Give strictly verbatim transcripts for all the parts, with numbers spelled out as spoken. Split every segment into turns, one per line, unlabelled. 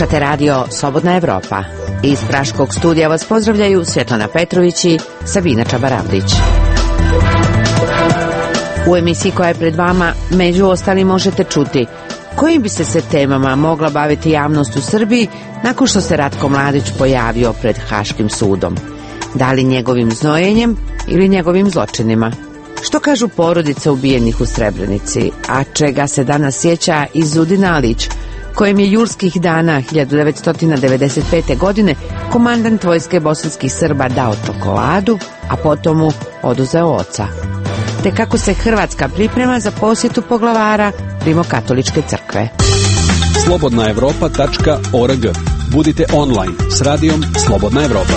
Slušate radio Slobodna Evropa. Iz Praškog studija vas pozdravljaju Svjetlana Petrović i Sabina Čabaravdić. U emisiji koja je pred vama, među ostalim, možete čuti kojim bi se se temama mogla baviti javnost u Srbiji nakon što se Ratko Mladić pojavio pred Haškim sudom. Da li njegovim znojenjem ili njegovim zločinima? Što kažu porodice ubijenih u Srebrenici, a čega se danas sjeća i Zudin Alić, kojem je julskih dana hiljadu devetsto devedeset pete. godine komandant vojske bosanskih Srba dao čokoladu, a potom mu oduzeo oca. Te kako se Hrvatska priprema za posjetu poglavara Rimokatoličke crkve.
slobodna evropa tačka org. Budite online s radijom Slobodna Evropa.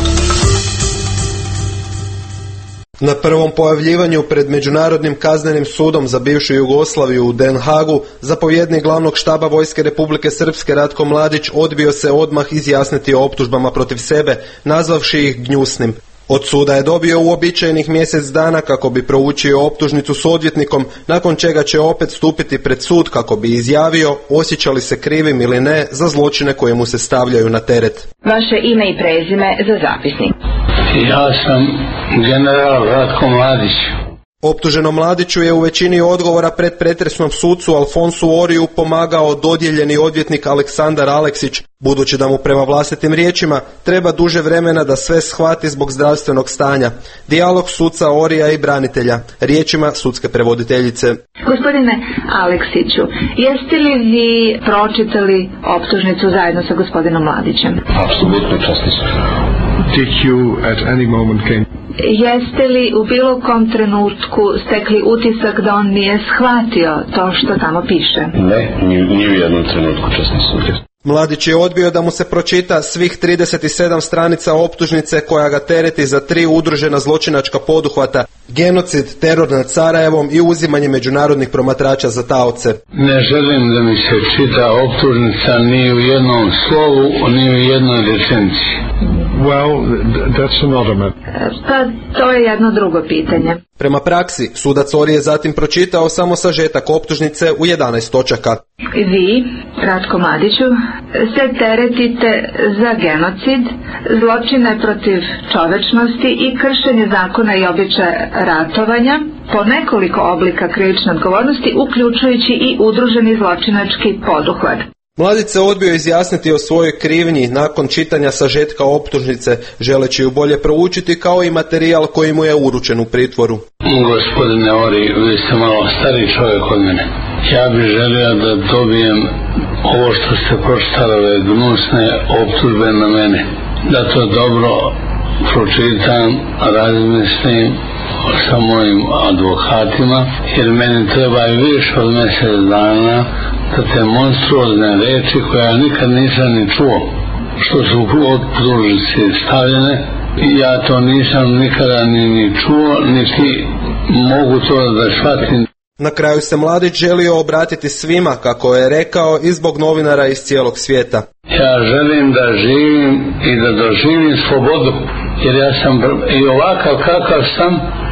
Na prvom pojavljivanju pred Međunarodnim kaznenim sudom za bivšu Jugoslaviju u Den Haagu, zapovjednik glavnog štaba Vojske Republike Srpske Ratko Mladić odbio se odmah izjasniti o optužbama protiv sebe, nazvavši ih gnjusnim. Od suda je dobio uobičajenih mjesec dana kako bi proučio optužnicu s odvjetnikom, nakon čega će opet stupiti pred sud kako bi izjavio osjeća li se krivim ili ne za zločine koje mu se stavljaju na teret.
Vaše ime i prezime za zapisnik.
Ja sam general Ratko Mladić.
Optuženom Mladiću je u većini odgovora pred pretresnom sucu Alfonsu Oriju pomagao dodijeljeni odvjetnik Aleksandar Aleksić, budući da mu prema vlastitim riječima treba duže vremena da sve shvati zbog zdravstvenog stanja. Dijalog suca Orija i branitelja, riječima sudske prevoditeljice.
Gospodine Aleksiću, jeste li vi pročitali optužnicu zajedno sa gospodinom Mladićem?
Apsolutno, časni su.
Did you at any moment came...
Jeste li u bilo kom trenutku stekli utisak da on nije shvatio to što tamo piše?
Ne, ni, ni u jednom trenutku, časni su.
Mladić je odbio da mu se pročita svih trideset sedam stranica optužnice koja ga tereti za tri udružena zločinačka poduhvata, genocid, teror nad Sarajevom i uzimanje međunarodnih promatrača za taoce.
Ne želim da mi se čita optužnica ni u jednom slovu, ni u jednoj rečenici.
Well, that's another matter.
Pa to je jedno drugo pitanje.
Prema praksi, sudac Ori je zatim pročitao samo sažetak optužnice u jedanaest točaka.
Vi, Ratko Mladiću, se teretite za genocid, zločine protiv čovečnosti i kršenje zakona i običaja ratovanja po nekoliko oblika krivične odgovornosti, uključujući i udruženi zločinački poduhvat.
Mladić se odbio izjasniti o svojoj krivnji nakon čitanja sažetka optužnice, želeći ju bolje proučiti kao i materijal koji mu je uručen u pritvoru.
Gospodine Ori, vi ste malo stariji čovjek od mene. Ja bih želio da dobijem ovo što ste pročitali, ove gnusne optužbe na mene. Da to dobro pročitam, razmislim sa mojim advokatima, jer meni treba i više od mjesec dana da te monstruozne reči koje ja nikad nisam ni čuo, što su u optužnici stavljene, ja to nisam nikada ni, ni čuo, niti mogu to da shvatim.
Na kraju se Mladić želio obratiti svima, kako je rekao, i zbog novinara iz cijelog svijeta.
Ja želim da živim i da doživim slobodu, jer ja sam i ovakav kakav sam,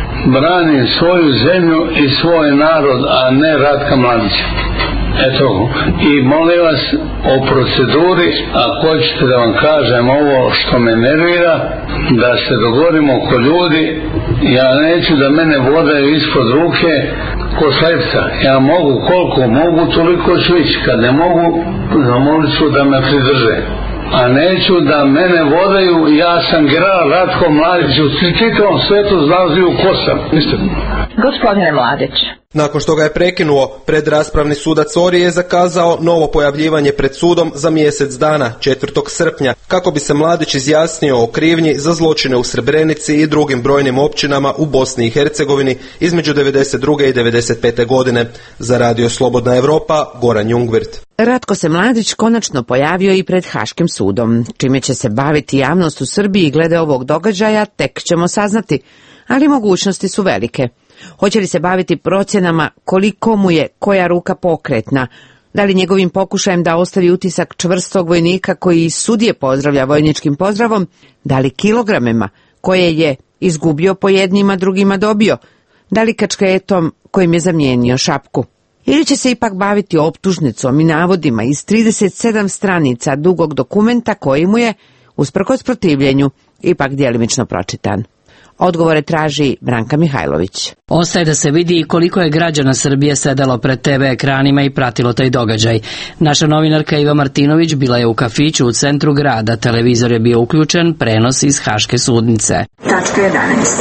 branim svoju zemlju i svoj narod, a ne Ratka Mladića. Eto, i molim vas o proceduri, ako hoćete da vam kažem ovo što me nervira, da se dogovorimo oko ljudi, ja neću da mene vodaju ispod ruke ko slepca. Ja mogu koliko mogu, toliko ću ići. Kad ne mogu, zamolit ću da me pridrže. A neću da mene vodaju, ja sam general Ratko Mladić, u čitavom svetu znalazio ko sam.
Gospodine Mladić.
Nakon što ga je prekinuo, predraspravni sudac Ori je zakazao novo pojavljivanje pred sudom za mjesec dana, četvrtog srpnja, kako bi se Mladić izjasnio o krivnji za zločine u Srebrenici i drugim brojnim općinama u Bosni i Hercegovini između devedeset druge i devedeset pete. godine. Za radio Slobodna Evropa, Goran Jungwirth.
Ratko se Mladić konačno pojavio i pred Haškim sudom. Čime će se baviti javnost u Srbiji glede ovog događaja, tek ćemo saznati, ali mogućnosti su velike. Hoće li se baviti procjenama koliko mu je koja ruka pokretna, da li njegovim pokušajem da ostavi utisak čvrstog vojnika koji sudije pozdravlja vojničkim pozdravom, da li kilogramima koje je izgubio po jednima, drugima dobio, da li kačketom kojim je zamijenio šapku. Ili će se ipak baviti optužnicom i navodima iz trideset sedam stranica dugog dokumenta koji mu je, usprkos protivljenju, ipak djelimično pročitan? Odgovore traži Branka Mihajlović.
Ostaje da se vidi koliko je građana Srbije sedelo pred te ve ekranima i pratilo taj događaj. Naša novinarka Iva Martinović bila je u kafiću u centru grada, televizor je bio uključen, prenos iz Haške sudnice.
Tačka jedanaest.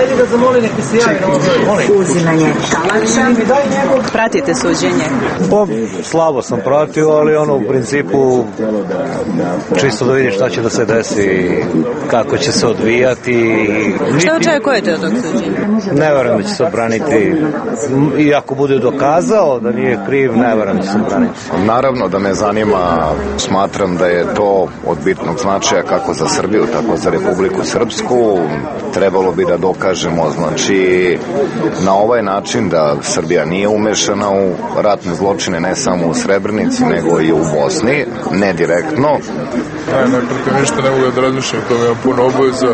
Uzimanje talaca.
Pratite suđenje?
Pa, slabo sam pratio, ali ono u principu čisto da vidim šta će da se desi, kako će se odvijati.
Šta očekujete od tog suđenja?
Ne verujem da će se odbraniti. I ako bude dokazao da nije kriv, ne verujem da će se odbraniti.
Naravno da me zanima, smatram da je to od bitnog značaja kako za Srbiju, tako za Republiku Srpsku. Trebalo bi da dokažemo, znači, na ovaj način da Srbija nije umešana u ratne zločine, ne samo u Srebrenici, nego i u Bosni, ne direktno.
Ne, ne pratim ništa, ne mogu da razmišljam, to mi je puno obaveza.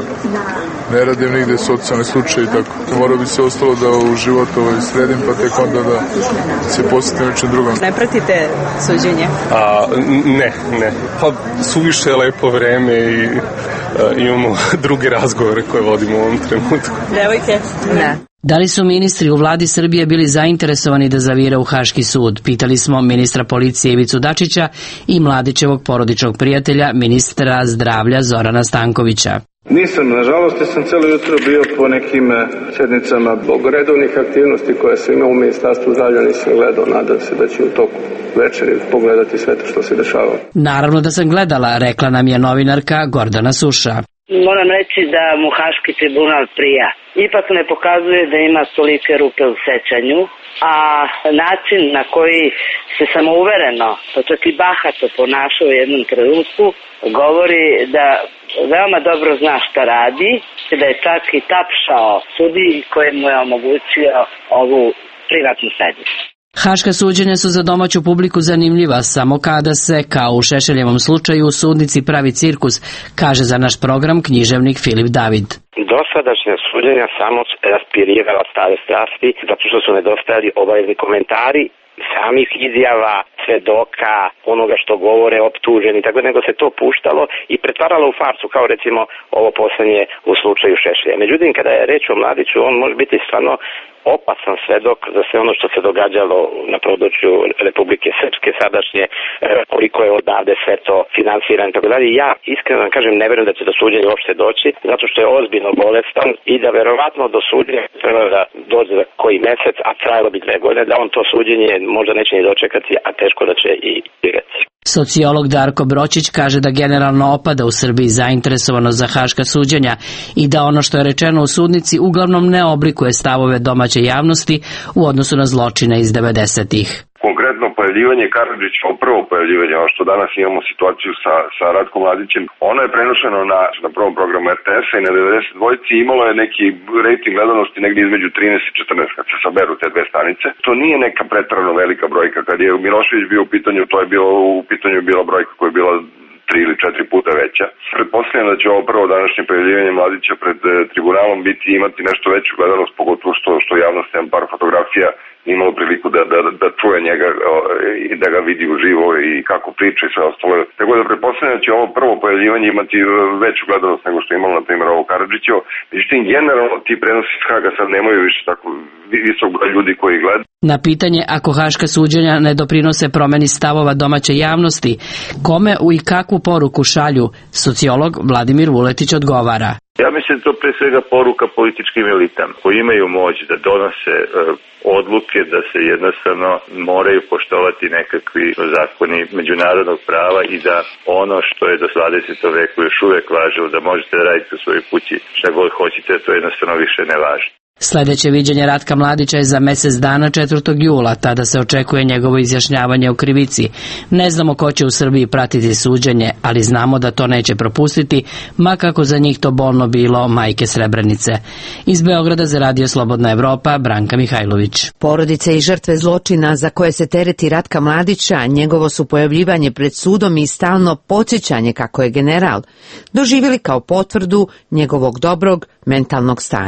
Ne radim nigde socijalne slučaje i tako. Mora bi se ostalo da u život ovaj sredim, pa tek onda da se posjetim nečem drugom.
Ne pratite suđenje?
A, ne, ne. Pa suviše je lepo vreme i a, imamo druge razgovore koje vodimo u ovom trenutku.
Devojke? Ne.
Da li su ministri u vladi Srbije bili zainteresovani da zavire u Haški sud? Pitali smo ministra policije Ivicu Dačića i Mladićevog porodičnog prijatelja, ministra zdravlja Zorana Stankovića.
Nisam, nažalost, ja sam cijelo jutro bio po nekim sednicama zbog redovnih aktivnosti koje sam imao u Ministarstvu zdravlja, nisam gledao, nadam se da će u toku večeri pogledati sve to što se dešava.
Naravno da sam gledala, rekla nam je novinarka Gordana Suša.
Moram reći da mu Haški tribunal prija. Ipak ne pokazuje da ima tolike rupe u sećanju, a način na koji se samouvereno, pa čak i bahato ponašao u jednom trenutku, govori da veoma dobro zna šta radi, da je čak i tapšao sudiji koji mu je omogućio ovu privatnu sednicu.
Haška suđenja su za domaću publiku zanimljiva samo kada se, kao u Šešeljevom slučaju, u sudnici pravi cirkus, kaže za naš program književnik Filip David.
Dosadašnja suđenja samo raspirivala stare strasti, zato što su nedostajali obavezni komentari samih izjava, svedoka, onoga što govore optuženi, tako nego se to puštalo i pretvaralo u farsu, kao recimo ovo poslednje u slučaju Šešelja. Međutim, kada je reč o Mladiću, on može biti stvarno opasan svedok za sve ono što se događalo na području Republike Srpske sadašnje, koliko je odavde sve to finansirano i tako dalje. Ja iskreno da kažem ne verujem da će do suđenja uopšte doći, zato što je ozbiljno bolestan i da verovatno do suđenja treba da dođe za koji mesec, a trajalo bi dve godine, da on to suđenje možda neće ni dočekati, a teško da će i dirati.
Sociolog Darko Bročić kaže da generalno opada u Srbiji zainteresovanost za haška suđenja i da ono što je rečeno u sudnici uglavnom ne oblikuje stavove domaće javnosti u odnosu na zločine iz devedesetih.
Konkretno pojavljivanje Karadžića, prvo pojavljivanje, ono što danas imamo situaciju sa, sa Ratkom Mladićem, ono je prenošeno na, na prvom programu er te esa i na devedeset dvojici imalo je neki rejting gledanosti negdje između trinaest i četrnaest kad se saberu te dve stanice. To nije neka pretrano velika brojka. Kad je Milošević bio u pitanju, to je bilo u pitanju bila brojka koja je bila tri ili četiri puta veća. Pretpostavljam da će ovo prvo današnje pojavljivanje Mladića pred e, tribunalom biti imati nešto veću gledanost, pogotovo što, što javnost ima par fotografija imalo priliku da, da, da čuje njega i da ga vidi uživo i kako priča i sve ostalo. Tako da pretpostavljam da će ovo prvo pojavljivanje imati veću gledanost nego što je imalo, na primjer, ovo Karadžićevo. Međutim, generalno ti prenosi iz Haga sad nemaju više tako visok broj ljudi koji gledaju.
Na pitanje ako haška suđenja ne doprinose promeni stavova domaće javnosti, kome i kakvu poruku šalju, sociolog Vladimir Vuletić odgovara.
Ja mislim da to pre svega poruka političkim elitama koji imaju moć da donose e, odluke da se jednostavno moraju poštovati nekakvi zakoni međunarodnog prava i da ono što je do dvadesetog veku još uvek važilo da možete da radite u svojoj kući šta god hoćete, to jednostavno više ne važi.
Sljedeće viđenje Ratka Mladića je za mjesec dana četvrtog jula, tada se očekuje njegovo izjašnjavanje o krivici. Ne znamo ko će u Srbiji pratiti suđenje, ali znamo da to neće propustiti, ma kako za njih to bolno bilo majke Srebrenice. Iz Beograda za Radio Slobodna Evropa, Branka Mihajlović.
Porodice i žrtve zločina za koje se tereti Ratka Mladića, njegovo su pojavljivanje pred sudom i stalno podsjećanje kako je general, doživjeli kao potvrdu njegovog dobrog mentalnog stanja.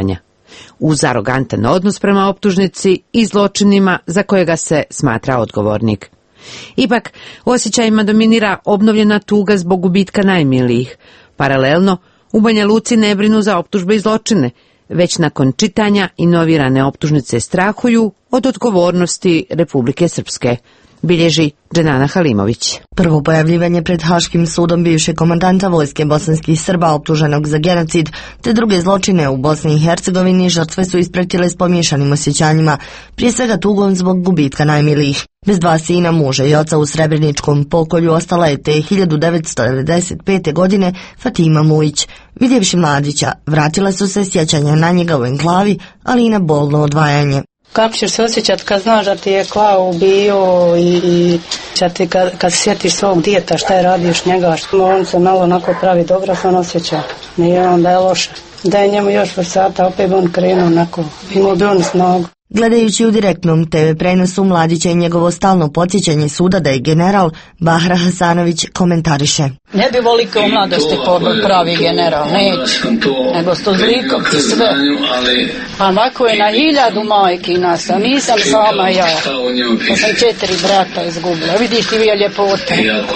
uz arogantan odnos prema optužnici i zločinima za kojega se smatra odgovornik. Ipak, osjećajima dominira obnovljena tuga zbog gubitka najmilijih. Paralelno, u Banja Luci ne brinu za optužbe i zločine, već nakon čitanja inovirane optužnice strahuju od odgovornosti Republike Srpske, bilježi Dženana Halimović.
Prvo pojavljivanje pred Haškim sudom bivšeg komandanta vojske bosanskih Srba optuženog za genocid te druge zločine u Bosni i Hercegovini žrtve su ispratile s pomiješanim osjećanjima, prije svega tugom zbog gubitka najmilijih. Bez dva sina, muža i oca u Srebreničkom pokolju ostala je te hiljadu devetsto devedeset pete. godine Fatima Mujić. Vidjevši Mladića, vratila su se sjećanja na njega u enklavi, ali i na bolno odvajanje.
Kako ćeš se osjećati kad znaš da ti je klao, ubio i, i ti kad, kad sjetiš svog dijeta šta je radiš njega, što on se malo onako pravi dobro, se on osjeća. Nije on da je loše. Da je njemu još versata, opet bi on krenuo onako, imao bi on snagu.
Gledajući u direktnom te ve prenosu Mladića i njegovo stalno podsjećanje suda da je general, Bahra Hasanović komentariše.
Ne bi voli kao u mladosti pravi general, neće, nego sto zlikovci sve. A ovako je na hiljadu majki nas, a nisam sama ja. Ja sam četiri brata izgubila. Vidiš ti vi je ljepota.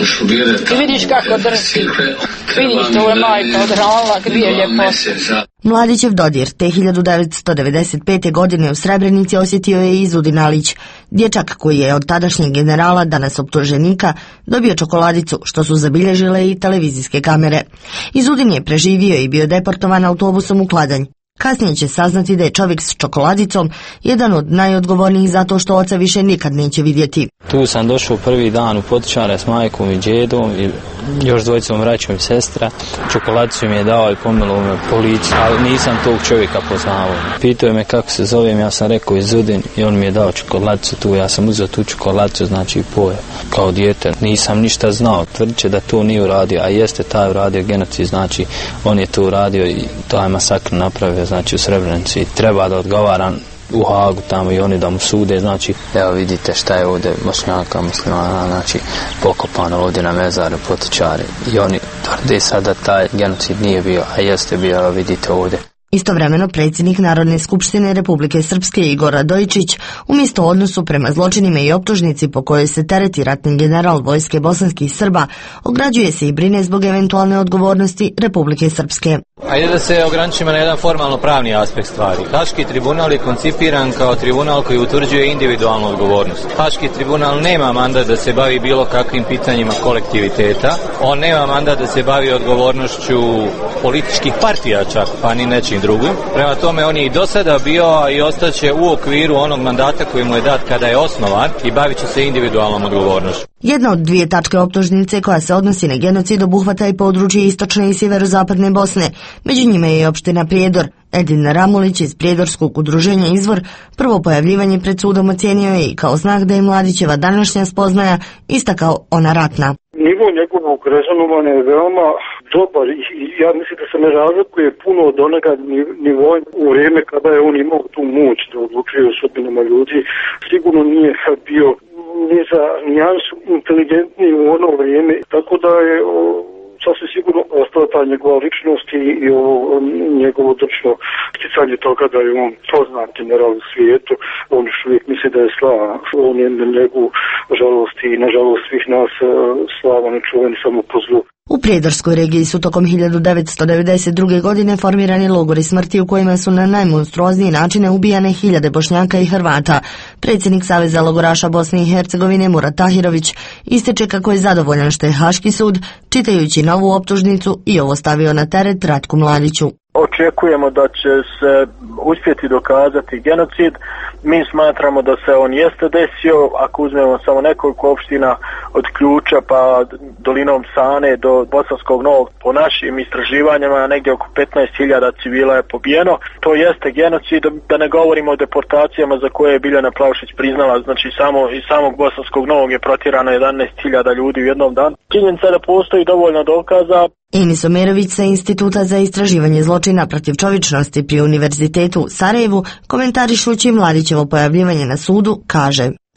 Ti vidiš kako drži. Vidiš to je majka odhranila, gdje je ljepota.
Mladićev dodir te hiljadu devetsto devedeset pete. godine u Srebrenici osjetio je i Izudin Alić, dječak koji je od tadašnjeg generala, danas optuženika, dobio čokoladicu, što su zabilježile i televizijske kamere. Izudin je preživio i bio deportovan autobusom u Kladanj. Kasnije će saznati da je čovjek s čokoladicom jedan od najodgovornijih zato što oca više nikad neće vidjeti.
Tu sam došao prvi dan u Potičare s majkom i djedom i još dvojicom vraćom i sestra. Čokoladicu mi je dao i pomelo me policiju, ali nisam tog čovjeka poznavao. Pitao je me kako se zovem, ja sam rekao Izudin i on mi je dao čokoladicu tu. Ja sam uzeo tu čokoladicu, znači i pojeo. Kao dijete nisam ništa znao, tvrdiće da to nije uradio, a jeste taj uradio genocid, znači on je to uradio i taj masakr napravio, znači u Srebrenici i treba da odgovara u Hagu tamo i oni da mu sude, znači evo vidite šta je ovdje Bošnjaka muslimana, znači pokopano ovdje na mezaru Potičari i oni tvrde sad da taj genocid nije bio, a jeste bio, evo vidite ovdje.
Istovremeno predsjednik Narodne skupštine Republike Srpske Igor Radojičić umjesto odnosu prema zločinima i optužnici po kojoj se tereti ratni general vojske bosanskih Srba, ograđuje se i brine zbog eventualne odgovornosti Republike Srpske.
Ajde da se ograničimo na jedan formalno pravni aspekt stvari. Haški tribunal je koncipiran kao tribunal koji utvrđuje individualnu odgovornost. Haški tribunal nema mandat da se bavi bilo kakvim pitanjima kolektiviteta. On nema mandat da se bavi odgovornošću političkih partija čak, pa ni nečim drugim. Prema tome on je i do sada bio i ostaće u okviru onog mandata koji mu je dat kada je osnovan i bavit će se individualnom odgovornošću.
Jedna od dvije tačke optužnice koja se odnosi na genocid obuhvata i područje istočne i sjeverozapadne Bosne. Među njima je i opština Prijedor. Edin Ramulić iz Prijedorskog udruženja Izvor prvo pojavljivanje pred sudom ocijenio je i kao znak da je Mladićeva današnja spoznaja istakao ona ratna.
Nivo njegovog rezonovanja je veoma dobar i ja mislim da se ne razlikuje puno od onoga nivoa u vrijeme kada je on imao tu moć da odlučuje o sudbinama ljudi. Sigurno nije bio ni za nijansu inteligentniji u ono vrijeme, tako da je o, sasvim sigurno ostala ta njegova ličnost i, i ovo njegovo odlično sticanje toga da je on poznat general u svijetu. On još uvijek misli da je slava. On je na njegovu žalost i na žalost svih nas slava ne čuven samo po zlu.
U Prijedorskoj regiji su tokom hiljadu devetsto devedeset druge. godine formirani logori smrti u kojima su na najmonstruoznije načine ubijane hiljade Bošnjaka i Hrvata. Predsjednik Saveza logoraša Bosne i Hercegovine Murat Tahirović ističe kako je zadovoljan što je Haški sud, čitajući novu optužnicu, i ovo stavio na teret Ratku Mladiću.
Očekujemo da će se uspjeti dokazati genocid. Mi smatramo da se on jeste desio, ako uzmemo samo nekoliko opština od Ključa pa dolinom Sane do Bosanskog Novog, po našim istraživanjima negdje oko petnaest hiljada civila je pobijeno. To jeste genocid, da ne govorimo o deportacijama za koje je Biljana Plavšić priznala, znači samo iz samog Bosanskog Novog je protjerano jedanaest hiljada ljudi u jednom danu. Činjenica je da postoji dovoljno dokaza.
Enis Omerović sa Instituta za istraživanje zločina protiv čovječnosti pri Univerzitetu u Sarajevu, komentarišući Mladićevo pojavljivanje na sudu, kaže: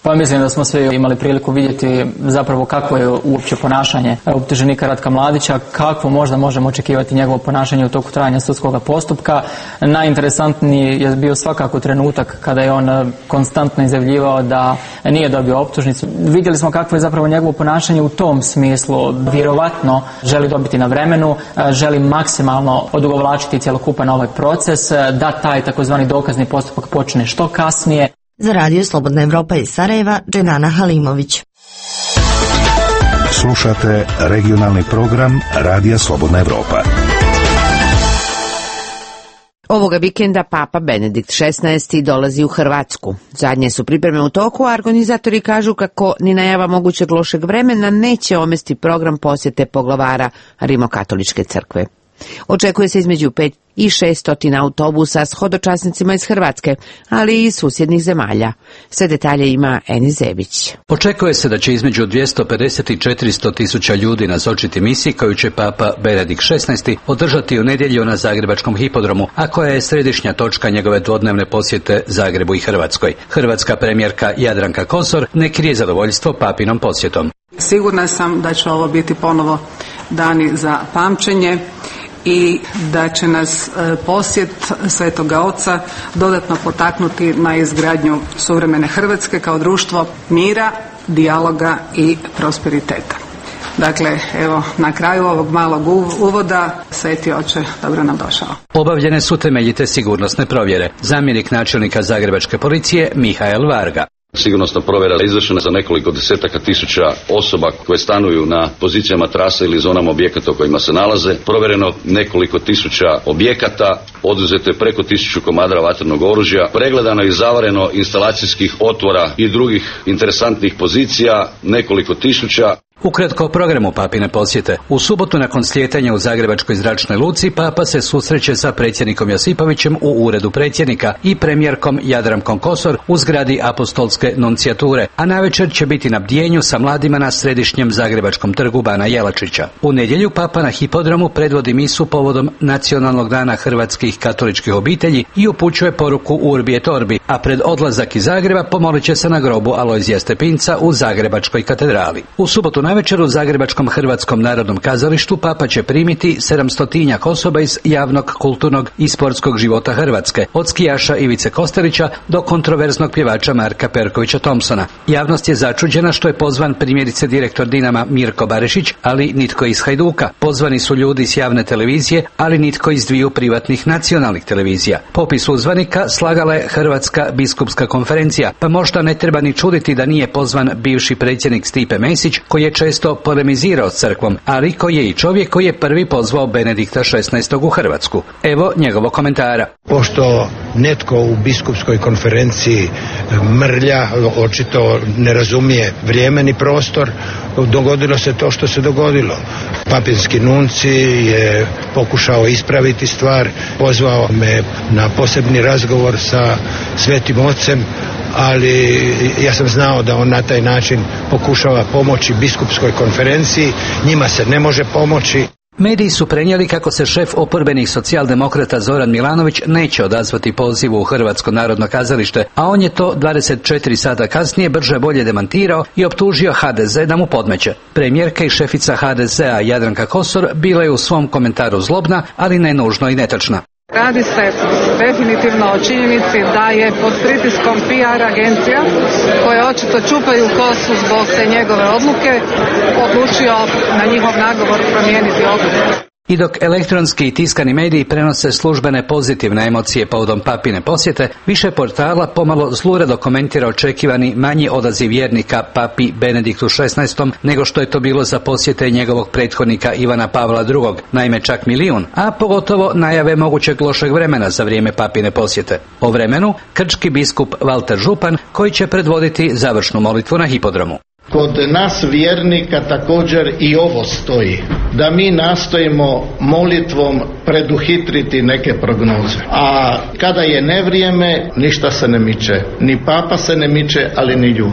Pa mislim da smo svi imali priliku vidjeti zapravo kakvo je uopće ponašanje optuženika Ratka Mladića, kakvo možda možemo očekivati njegovo ponašanje u toku trajanja sudskog postupka. Najinteresantniji je bio svakako trenutak kada je on konstantno izjavljivao da nije dobio optužnicu. Vidjeli smo kakvo je zapravo njegovo ponašanje u tom smislu. Vjerovatno želi dobiti na vremenu, želi maksimalno odugovlačiti cjelokupan ovaj proces, da taj takozvani dokazni postupak počne što kasnije.
Za Radio Slobodna Evropa iz Sarajeva, Dženana Halimović.
Slušate regionalni program Radija Slobodna Evropa.
Ovoga vikenda Papa Benedikt šesnaesti dolazi u Hrvatsku. Zadnje su pripreme u toku, a organizatori kažu kako ni najava mogućeg lošeg vremena neće omesti program posjete poglavara Rimokatoličke crkve. Očekuje se između pet i šest autobusa s hodočasnicima iz Hrvatske, ali i iz susjednih zemalja. Sve detalje ima Eni Zebić.
Očekuje se da će između dvjesto pedeset i četiristo tisuća ljudi nazočiti misiji koju će Papa Benedikt šesnaesti održati u nedjelju na Zagrebačkom hipodromu, a koja je središnja točka njegove dvodnevne posjete Zagrebu i Hrvatskoj. Hrvatska premijerka Jadranka Kosor ne krije zadovoljstvo papinom posjetom.
Sigurna sam da će ovo biti ponovo dani za pamćenje i da će nas posjet Svetoga Oca dodatno potaknuti na izgradnju suvremene Hrvatske kao društvo mira, dijaloga i prosperiteta. Dakle, evo, na kraju ovog malog uvoda, Sveti Oče, dobro nam došao.
Obavljene su temeljite sigurnosne provjere. Zamjenik načelnika Zagrebačke policije Mihael Varga.
Sigurnosna provjera je izvršena za nekoliko desetaka tisuća osoba koje stanuju na pozicijama trase ili zonama objekata u kojima se nalaze. Provjereno nekoliko tisuća objekata, oduzeto je preko tisuću komada vatrenog oružja, pregledano i zavareno instalacijskih otvora i drugih interesantnih pozicija, nekoliko tisuća.
Ukratko o programu papine posjete. U subotu nakon slijetanja u Zagrebačkoj zračnoj luci Papa se susreće sa predsjednikom Josipovićem u uredu predsjednika i premijerkom Jadrankom Kosor u zgradi apostolske nuncijature, a navečer će biti na bdjenju sa mladima na središnjem Zagrebačkom trgu Bana Jelačića. U nedjelju Papa na hipodromu predvodi misu povodom Nacionalnog dana hrvatskih katoličkih obitelji i upućuje poruku Urbi et Orbi, a pred odlazak iz Zagreba pomolit će se na grobu Alojzija Stepinca u Zagrebačkoj katedrali. U subotu navečer u Zagrebačkom Hrvatskom narodnom kazalištu Papa će primiti sedamstotinjak osoba iz javnog, kulturnog i sportskog života Hrvatske, od skijaša Ivice Kostelića do kontroverznog pjevača Marka Perkovića Thompsona. Javnost je začuđena što je pozvan primjerice direktor Dinama Mirko Barešić, ali nitko iz Hajduka. Pozvani su ljudi s javne televizije, ali nitko iz dviju privatnih nacionalnih televizija. Popis uzvanika slagala je Hrvatska biskupska konferencija, pa možda ne treba ni čuditi da nije pozvan bivši predsjednik Stipe Mesić, koji je često polemizirao s crkvom, ali koji je i čovjek koji je prvi pozvao Benedikta šesnaestog u Hrvatsku. Evo njegovog komentara.
Pošto netko u biskupskoj konferenciji mrlja, očito ne razumije vrijeme ni prostor, dogodilo se to što se dogodilo. Papinski nunci je pokušao ispraviti stvar, pozvao me na posebni razgovor sa Svetim Ocem, ali ja sam znao da on na taj način pokušava pomoći biskupskoj konferenciji, njima se ne može pomoći.
Mediji su prenijeli kako se šef oporbenih socijaldemokrata Zoran Milanović neće odazvati pozivu u Hrvatsko narodno kazalište, a on je to dvadeset četiri sata kasnije brže bolje demantirao i optužio ha de ze da mu podmeće. Premijerka i šefica ha de zea Jadranka Kosor bila je u svom komentaru zlobna, ali ne nužno i netočna.
Radi se definitivno o činjenici da je pod pritiskom P R agencija, koje očito čupaju kosu zbog te njegove odluke, odlučio na njihov nagovor promijeniti odluku.
I dok elektronski i tiskani mediji prenose službene pozitivne emocije povodom papine posjete, više portala pomalo zlurado komentira očekivani manji odaziv vjernika papi Benediktu šesnaestom nego što je to bilo za posjete njegovog prethodnika Ivana Pavla drugog, naime čak milijun, a pogotovo najave mogućeg lošeg vremena za vrijeme papine posjete. O vremenu krčki biskup Valter Župan, koji će predvoditi završnu molitvu na hipodromu.
Kod nas vjernika također i ovo stoji, da mi nastojimo molitvom preduhitriti neke prognoze. A kada je nevrijeme, ništa se ne miče. Ni papa se ne miče, ali ni ljudi.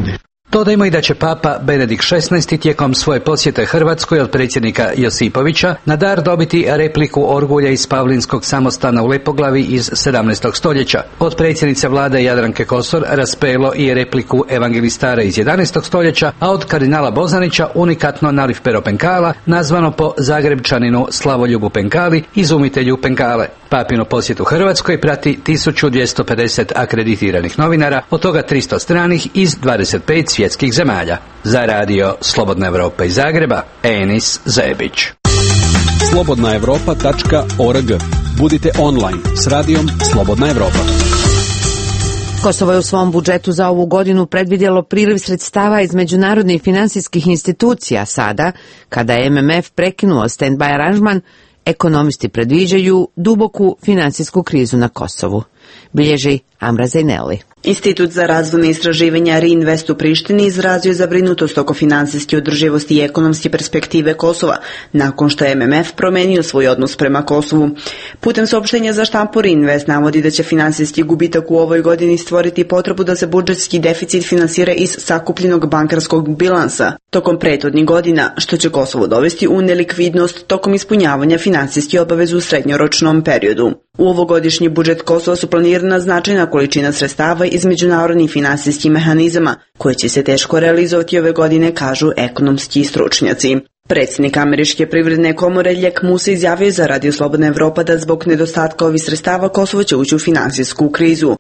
Dodajmo i da će Papa Benedikt šesnaesti tijekom svoje posjete Hrvatskoj od predsjednika Josipovića na dar dobiti repliku orgulja iz Pavlinskog samostana u Lepoglavi iz sedamnaestog stoljeća. Od predsjednice vlade Jadranke Kosor raspelo i repliku evangelistara iz jedanaestog stoljeća, a od kardinala Bozanića unikatno nalivpero Penkala, nazvano po Zagrebčaninu Slavoljubu Penkali, izumitelju Penkale. Papinu posjetu Hrvatskoj prati tisuću dvjesto pedeset akreditiranih novinara, od toga tristo stranih iz dvadeset pet svjetskih zemalja. Za radio Slobodna Evropa iz Zagreba, Enis Zebić.
slobodna evropa tačka org. Budite online s radijom Slobodna Evropa.
Kosovo je u svom budžetu za ovu godinu predvidjelo priliv sredstava iz međunarodnih finansijskih institucija. Sada, kada je M M F prekinuo stand-by aranžman, ekonomisti predviđaju duboku finansijsku krizu na Kosovu. Bilježi Amra Zajneli.
Institut za razvojne istraživanja Reinvest u Prištini izrazio zabrinutost oko finansijske održivosti i ekonomske perspektive Kosova, nakon što je M M F promenio svoj odnos prema Kosovu. Putem saopštenja za štampu Reinvest navodi da će finansijski gubitak u ovoj godini stvoriti potrebu da se budžetski deficit finansira iz sakupljenog bankarskog bilansa tokom prethodnih godina, što će Kosovo dovesti u nelikvidnost tokom ispunjavanja finansijskih obaveza u srednjoročnom periodu. U ovogodišnji budžet Kosova su planirana značajna količina sredstava iz međunarodnih finansijskih mehanizama, koje će se teško realizovati ove godine, kažu ekonomski stručnjaci. Predsjednik Američke privredne komore Ljek Musa izjavio za Radio Slobodna Evropa da zbog nedostatka ovih sredstava Kosovo će ući u finansijsku krizu.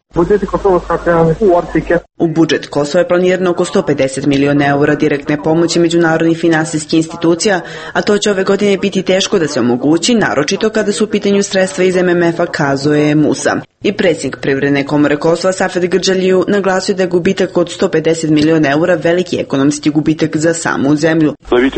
U budžet Kosova je planirano oko sto pedeset miliona eura direktne pomoći međunarodnih finansijskih institucija, a to će ove godine biti teško da se omogući, naročito kada su u pitanju sredstva iz M M F-a, kazuje Musa. I predsjednik privredne komore Kosova Safet Grđaliju naglasio da je gubitak od sto pedeset miliona eura veliki ekonomski gubitak za samu zemlju.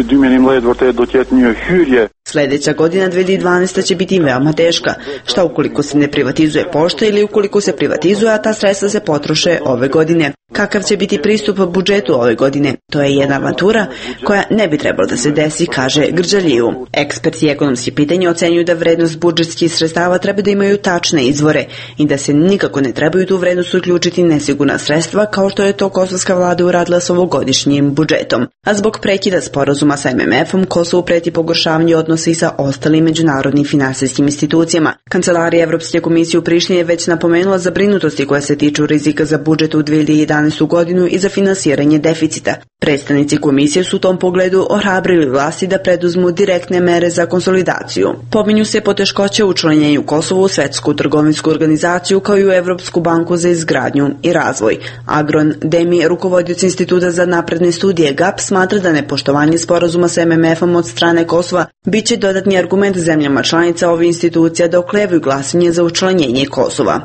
Sljedeća godina dvije hiljade dvanaesta. će biti veoma teška, šta ukoliko se ne privatizuje pošta ili ukoliko se privatizuje, a ta sredstva se potroše ove godine. Kakav će biti pristup budžetu ove godine? To je jedna avantura koja ne bi trebala da se desi, kaže Grđaliju. Eksperti ekonomski pitanja ocenjuju da vrednost budžetskih sredstava treba da imaju tačne izvore i da se nikako ne trebaju tu vrednost uključiti nesigurna sredstva, kao što je to kosovska vlada uradila s ovogodišnjim budžetom. A zbog prekida sporazuma sa M M F-om, Kosovo preti pogoršavanje odnosa i sa ostalim međunarodnim finansijskim institucijama. Kancelarija Evropske komisije u Prištini je već napomenula zabrinutosti koje se tiču rizika za budžet u dvije hiljade jedanaestu. godinu i za finansiranje deficita. Predstavnici komisije su u tom pogledu ohrabrili vlasti da preduzmu direktne mere za konsolidaciju. Pominju se poteškoće u učlanjenju Kosova u Svetsku trgovinsku organizaciju kao i u Evropsku banku za izgradnju i razvoj. Agron Demi, rukovodioc Instituta za napredne studije G A P, smatra da nepoštovanje sporazuma sa M M F-om od strane Kosova biće dodatni argument zemljama članica ovih institucija da oklevaju glasanje za učlanjenje Kosova.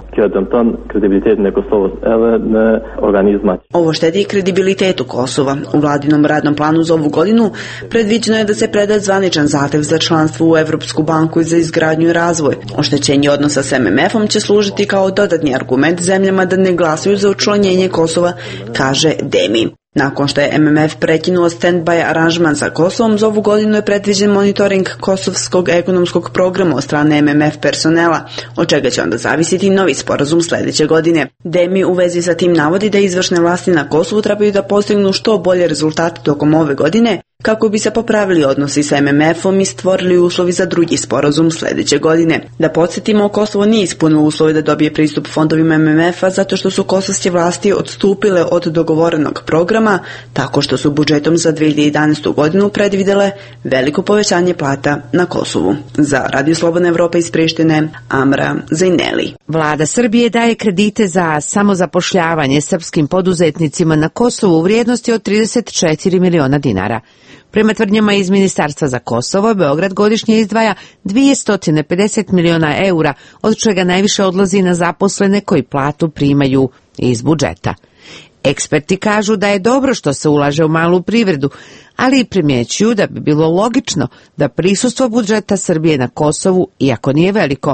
Ovo štedi kredibilitetu Kosova. U vladinom radnom planu za ovu godinu predviđeno je da se preda zvaničan zahtev za članstvo u Evropsku banku za izgradnju i razvoj. Oštećenje odnosa s M M F-om će služiti kao dodatni argument zemljama da ne glasuju za učlanjenje Kosova, kaže Demi. Nakon što je M M F prekinuo stand-by aranžman sa Kosovom, za ovu godinu je predviđen monitoring kosovskog ekonomskog programa od strane M M F personela, od čega će onda zavisiti novi sporazum sljedeće godine. Demi u vezi sa tim navodi da izvršne vlasti na Kosovu trebaju da postignu što bolje rezultate tokom ove godine, kako bi se popravili odnosi sa M M F-om i stvorili uslovi za drugi sporazum sljedeće godine. Da podsjetimo, Kosovo nije ispunilo uslove da dobije pristup fondovima M M F-a zato što su kosovske vlasti odstupile od dogovorenog programa, tako što su budžetom za dvije hiljade jedanaestu. godinu predvidele veliko povećanje plata na Kosovu. Za Radio Slobodna Evropa iz Prištine, Amra Zajneli.
Vlada Srbije daje kredite za samozapošljavanje srpskim poduzetnicima na Kosovu u vrijednosti od trideset četiri miliona dinara. Prema tvrdnjama iz Ministarstva za Kosovo, Beograd godišnje izdvaja dvjesto pedeset miliona eura, od čega najviše odlazi na zaposlene koji platu primaju iz budžeta. Eksperti kažu da je dobro što se ulaže u malu privredu, ali i primjećuju da bi bilo logično da prisustvo budžeta Srbije na Kosovu, iako nije veliko,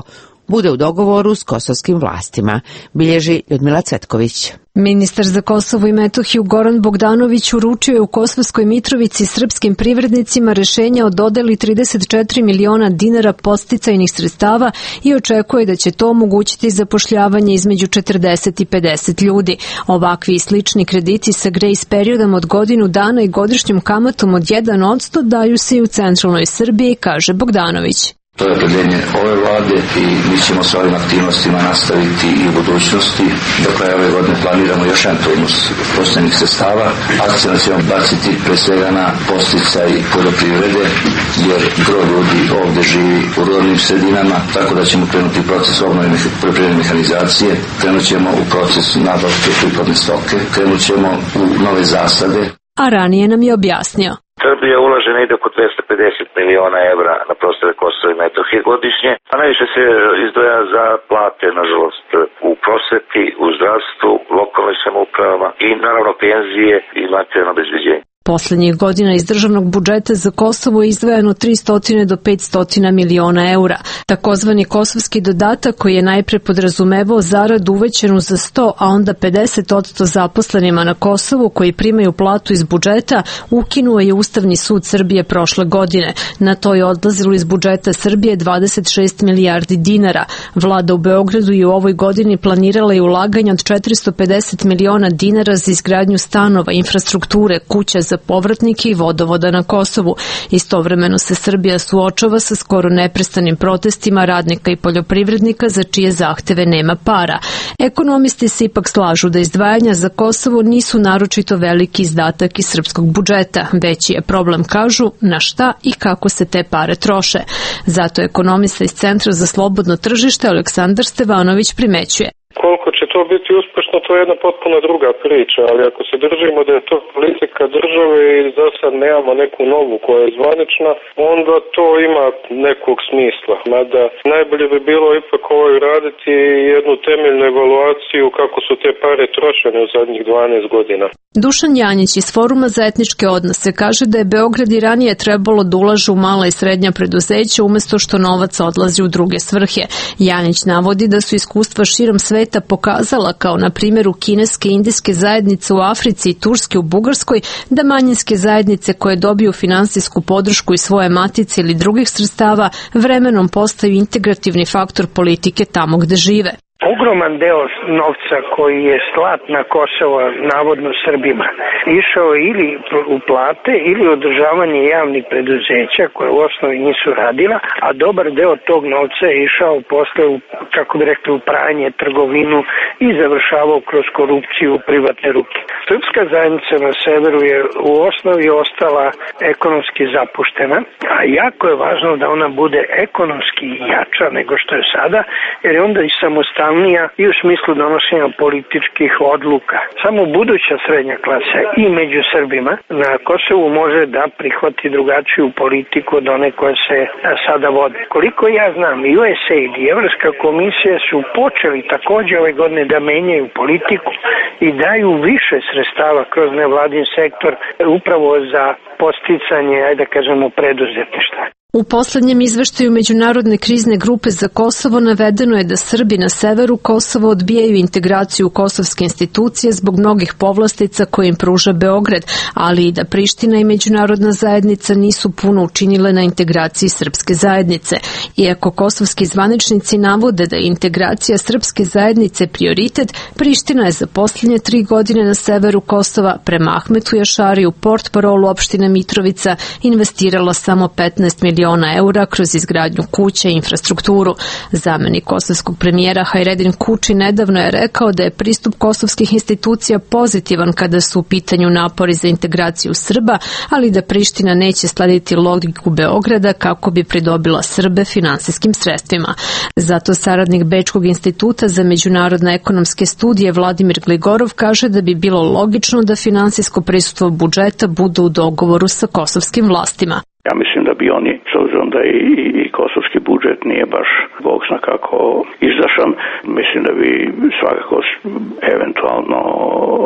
bude u dogovoru s kosovskim vlastima, bilježi Ljudmila Cvetković.
Ministar za Kosovo i Metohiju Goran Bogdanović uručio je u Kosovskoj Mitrovici srpskim privrednicima rešenje o dodeli trideset četiri miliona dinara podsticajnih sredstava i očekuje da će to omogućiti zapošljavanje između četrdeset i pedeset ljudi. Ovakvi i slični krediti sa grejs periodom od godinu dana i godišnjom kamatom od jedan posto daju se i u centralnoj Srbiji, kaže Bogdanović.
To je opredjeljenje ove vlade i mi ćemo sa ovim aktivnostima nastaviti i u budućnosti. Do kraja ove godine planiramo još jedan turnus posljednjih sredstava. Akcijno ćemo baciti pre svega na posticaj poljoprivrede, jer gro ljudi ovdje živi u ruralnim sredinama, tako da ćemo krenuti u proces obnove poljoprivredne mehanizacije, krenut ćemo u proces nabavke priplodne stoke, krenut ćemo u nove zasade.
A ranije nam je objasnio.
Srbija ulaže negdje oko dvesta pedeset miliona evra na prostore Kosova i Metohije godišnje, a najviše se izdvaja za plate, nažalost, u prosveti, u zdravstvu, lokalnoj samoupravama i naravno penzije i materijalno obezbeđenje.
Poslednjih godina iz državnog budžeta za Kosovo je izdvojeno tristo do petsto miliona eura. Takozvani kosovski dodatak koji je najpre podrazumevao zaradu uvećenu za sto, a onda pedeset posto zaposlenima na Kosovu koji primaju platu iz budžeta, ukinuo je Ustavni sud Srbije prošle godine. Na to je odlazilo iz budžeta Srbije dvadeset šest milijardi dinara. Vlada u Beogradu je u ovoj godini planirala i ulaganje od četiristo pedeset miliona dinara za izgradnju stanova, infrastrukture, kuća za povratnike i vodovoda na Kosovu. Istovremeno se Srbija suočava sa skoro neprestanim protestima radnika i poljoprivrednika za čije zahteve nema para. Ekonomisti se ipak slažu da izdvajanja za Kosovo nisu naročito veliki izdatak iz srpskog budžeta. Veći je problem, kažu, na šta i kako se te pare troše. Zato ekonomista iz Centra za slobodno tržište Aleksandar Stevanović primećuje.
Koliko će to biti uspešno, to je jedna potpuno druga priča, ali ako se držimo da je to politika države i za sad nemamo neku novu koja je zvanična, onda to ima nekog smisla. Mada najbolje bi bilo ipak ovaj raditi jednu temeljnu evaluaciju kako su te pare trošene u zadnjih dvanaest godina.
Dušan Janjić iz Foruma za etničke odnose kaže da je Beograd i ranije trebalo da ulaže u mala i srednja preduzeća umesto što novac odlazi u druge svrhe. Janjić navodi da su iskustva širom sveta pokazala, kao na primjeru kineske i indijske zajednice u Africi i turske u Bugarskoj, da manjinske zajednice koje dobiju finansijsku podršku iz svoje matice ili drugih sredstava vremenom postaju integrativni faktor politike tamo gde žive.
Ogroman deo novca koji je slat na Kosovo, navodno Srbima, išao ili u plate ili održavanje javnih preduzeća koje u osnovi nisu radila, a dobar deo tog novca je išao posle, u, kako bi rekli, u pranje, trgovinu i završavao kroz korupciju u privatne ruke. Srpska zajednica na severu je u osnovi ostala ekonomski zapuštena, a jako je važno da ona bude ekonomski jača nego što je sada, jer je onda i samostalna i u smislu donošenja političkih odluka. Samo buduća srednja klasa i među Srbima na Kosovu može da prihvati drugačiju politiku od one koje se sada vode. Koliko ja znam, U S A I D i Evropska komisija su počeli također ove godine da menjaju politiku i daju više sredstava kroz nevladin sektor upravo za posticanje, ajde da kažemo, preduzetništva.
U poslednjem izveštaju Međunarodne krizne grupe za Kosovo navedeno je da Srbi na severu Kosova odbijaju integraciju u kosovske institucije zbog mnogih povlastica koje im pruža Beograd, ali i da Priština i međunarodna zajednica nisu puno učinile na integraciji srpske zajednice. Iako kosovski zvaničnici navode da je integracija srpske zajednice prioritet, Priština je za posljednje tri godine na severu Kosova prema Ahmetu Jašariju, portparolu opštine Mitrovica, investirala samo petnaest miliona eura kroz izgradnju kuća i infrastrukturu. Zamenik kosovskog premijera Hajredin Kuči nedavno je rekao da je pristup kosovskih institucija pozitivan kada su u pitanju napori za integraciju Srba, ali da Priština neće slediti logiku Beograda kako bi pridobila Srbe finansijskim sredstvima. Zato saradnik Bečkog instituta za međunarodne ekonomske studije Vladimir Gligorov kaže da bi bilo logično da finansijsko prisustvo budžeta bude u dogovoru sa kosovskim vlastima.
Ja mislim da bi oni, s obzirom da i, i kosovski budžet nije baš bog zna kako izdašan, mislim da bi svakako eventualno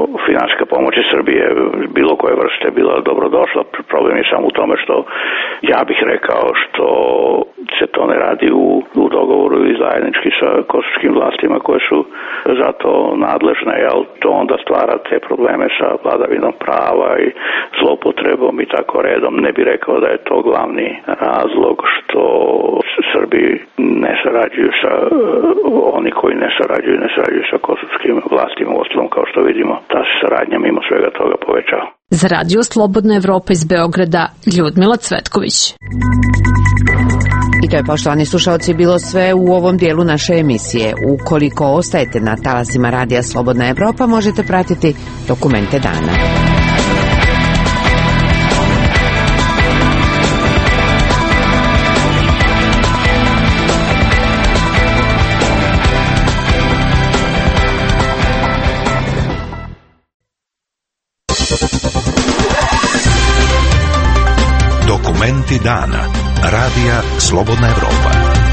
financijska pomoć Srbije bilo koje vrste bila dobrodošla. Problem je samo u tome što, ja bih rekao, što se to ne radi u, u dogovoru i zajednički sa kosovskim vlastima koje su za to nadležne, jel to onda stvara te probleme sa vladavinom prava i zloupotrebom i tako redom. Ne bih rekao da je to glavni razlog što Srbi ne sarađuju sa, oni koji ne sarađuju, ne sarađuju sa kosovskim vlastima, uostalom kao što vidimo, ta se saradnja mimo svega toga povećava.
Za Radio Slobodna Evropa iz Beograda, Ljudmila Cvetković.
I to je, poštovani slušalci, bilo sve u ovom dijelu naše emisije. Ukoliko ostajete na talasima Radija Slobodna Evropa, možete pratiti Dokumente dana.
Dokumenti dana. Radija Slobodna Evropa.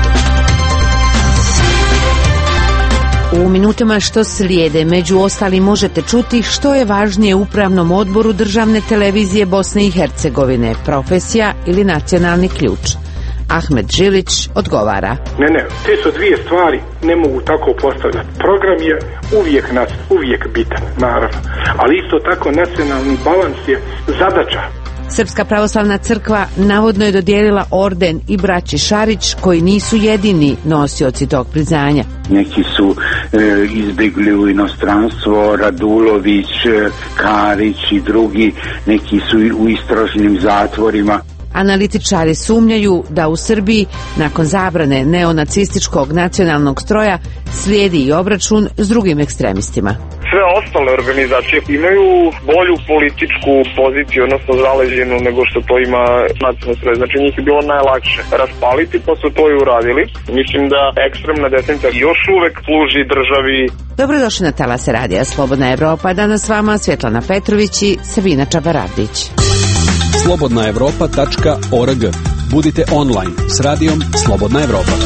U minutama što slijede, među ostali možete čuti što je važnije Upravnom odboru Državne televizije Bosne i Hercegovine, profesija ili nacionalni ključ. Ahmed Žilić odgovara.
Ne, ne, te su dvije stvari, ne mogu tako postavljati. Program je uvijek, nas, uvijek bitan, naravno, ali isto tako nacionalni balans je zadaća.
Srpska pravoslavna crkva navodno je dodijelila orden i braći Šarić, koji nisu jedini nosioci tog priznanja.
Neki su e, izbjegli u inostranstvo, Radulović, Karić i drugi, neki su u istražnim zatvorima.
Analitičari sumnjaju da u Srbiji, nakon zabrane neonacističkog nacionalnog stroja, slijedi i obračun s drugim ekstremistima.
Sve ostale organizacije imaju bolju političku poziciju, odnosno zaleđenu, nego što to ima nacionalno stroj. Znači njih je bilo najlakše raspaliti, pa su to i uradili. Mislim da ekstremna desnica još uvek služi državi.
Dobrodošli na talase Radija Slobodna Evropa. Danas s vama Svjetlana Petrović i Sabina Čabaravdić.
slobodna evropa tačka org. Budite online s radijom Slobodna Evropa.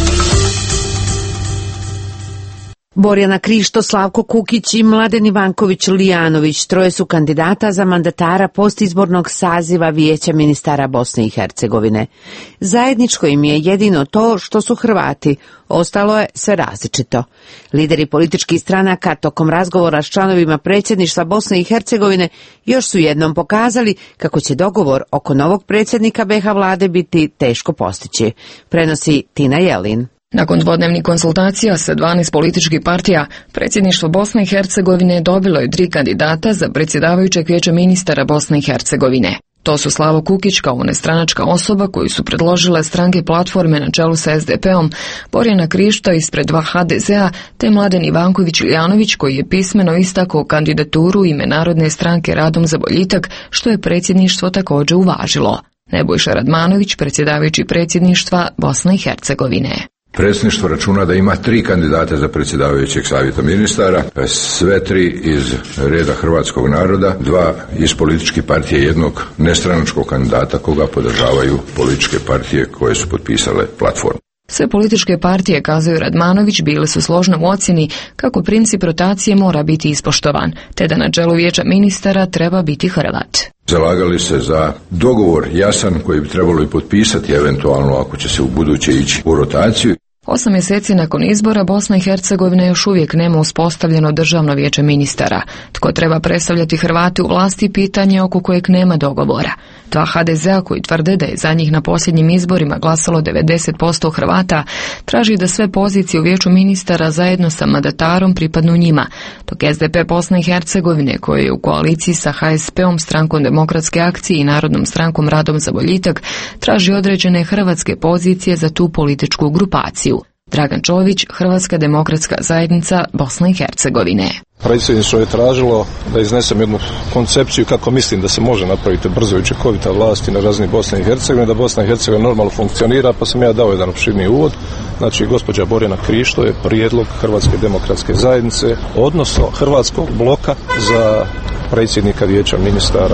Borjana Krišto, Slavko Kukić i Mladen Ivanković Lijanović, troje su kandidata za mandatara postizbornog saziva Vijeća ministara Bosne i Hercegovine. Zajedničko im je jedino to što su Hrvati, ostalo je sve različito. Lideri političkih stranaka tokom razgovora s članovima predsjedništva Bosne i Hercegovine još su jednom pokazali kako će dogovor oko novog predsjednika be ha vlade biti teško postići, prenosi Tina Jelin.
Nakon dvodnevnih konsultacija sa dvanaest političkih partija, predsjedništvo Bosne i Hercegovine dobilo je tri kandidata za predsjedavajućeg vijeća ministara Bosne i Hercegovine. To su Slavo Kukić kao nestranačka osoba koju su predložile stranke platforme na čelu sa es de peom, Borjana Krišto ispred dva ha de zea, te Mladen Ivanković Lijanović koji je pismeno istakao kandidaturu ime Narodne stranke Radom za boljitak, što je predsjedništvo također uvažilo. Nebojša Radmanović, predsjedavajući predsjedništva Bosne i Hercegovine.
Predsjedništvo računa da ima tri kandidata za predsjedavajućeg savjeta ministara, sve tri iz reda hrvatskog naroda, dva iz političke partije, jednog nestranačkog kandidata koga podržavaju političke partije koje su potpisale platformu.
Sve političke partije, kazuje Radmanović, bile su složne u ocjeni kako princip rotacije mora biti ispoštovan, te da na čelu vijeća ministara treba biti Hrvat.
Zalagali se za dogovor jasan koji bi trebalo i potpisati eventualno ako će se u buduće ići u rotaciju.
Osam mjeseci nakon izbora Bosna i Hercegovina još uvijek nema uspostavljeno državno vijeće ministara. Tko treba predstavljati Hrvate u vlasti, pitanje oko kojeg nema dogovora. Dva ha de zea koji tvrde da je za njih na posljednjim izborima glasalo devedeset posto Hrvata, traži da sve pozicije u vijeću ministara zajedno sa mandatarom pripadnu njima, dok es de pe Bosne i Hercegovine, koji je u koaliciji sa ha es peom, Strankom demokratske akcije i Narodnom strankom Radom za boljitak, traži određene hrvatske pozicije za tu političku grupaciju. Dragan Čović, Hrvatska demokratska zajednica Bosne i Hercegovine.
Predsjedništvo je tražilo da iznesem jednu koncepciju kako mislim da se može napraviti brzo i učinkovita vlast na razini Bosne i Hercegovine, da Bosna i Hercegovina normalno funkcionira, pa sam ja dao jedan opširniji uvod. Znači, gospođa Borjana Krišto je prijedlog Hrvatske demokratske zajednice, odnosno Hrvatskog bloka za predsjednika vijeća ministara.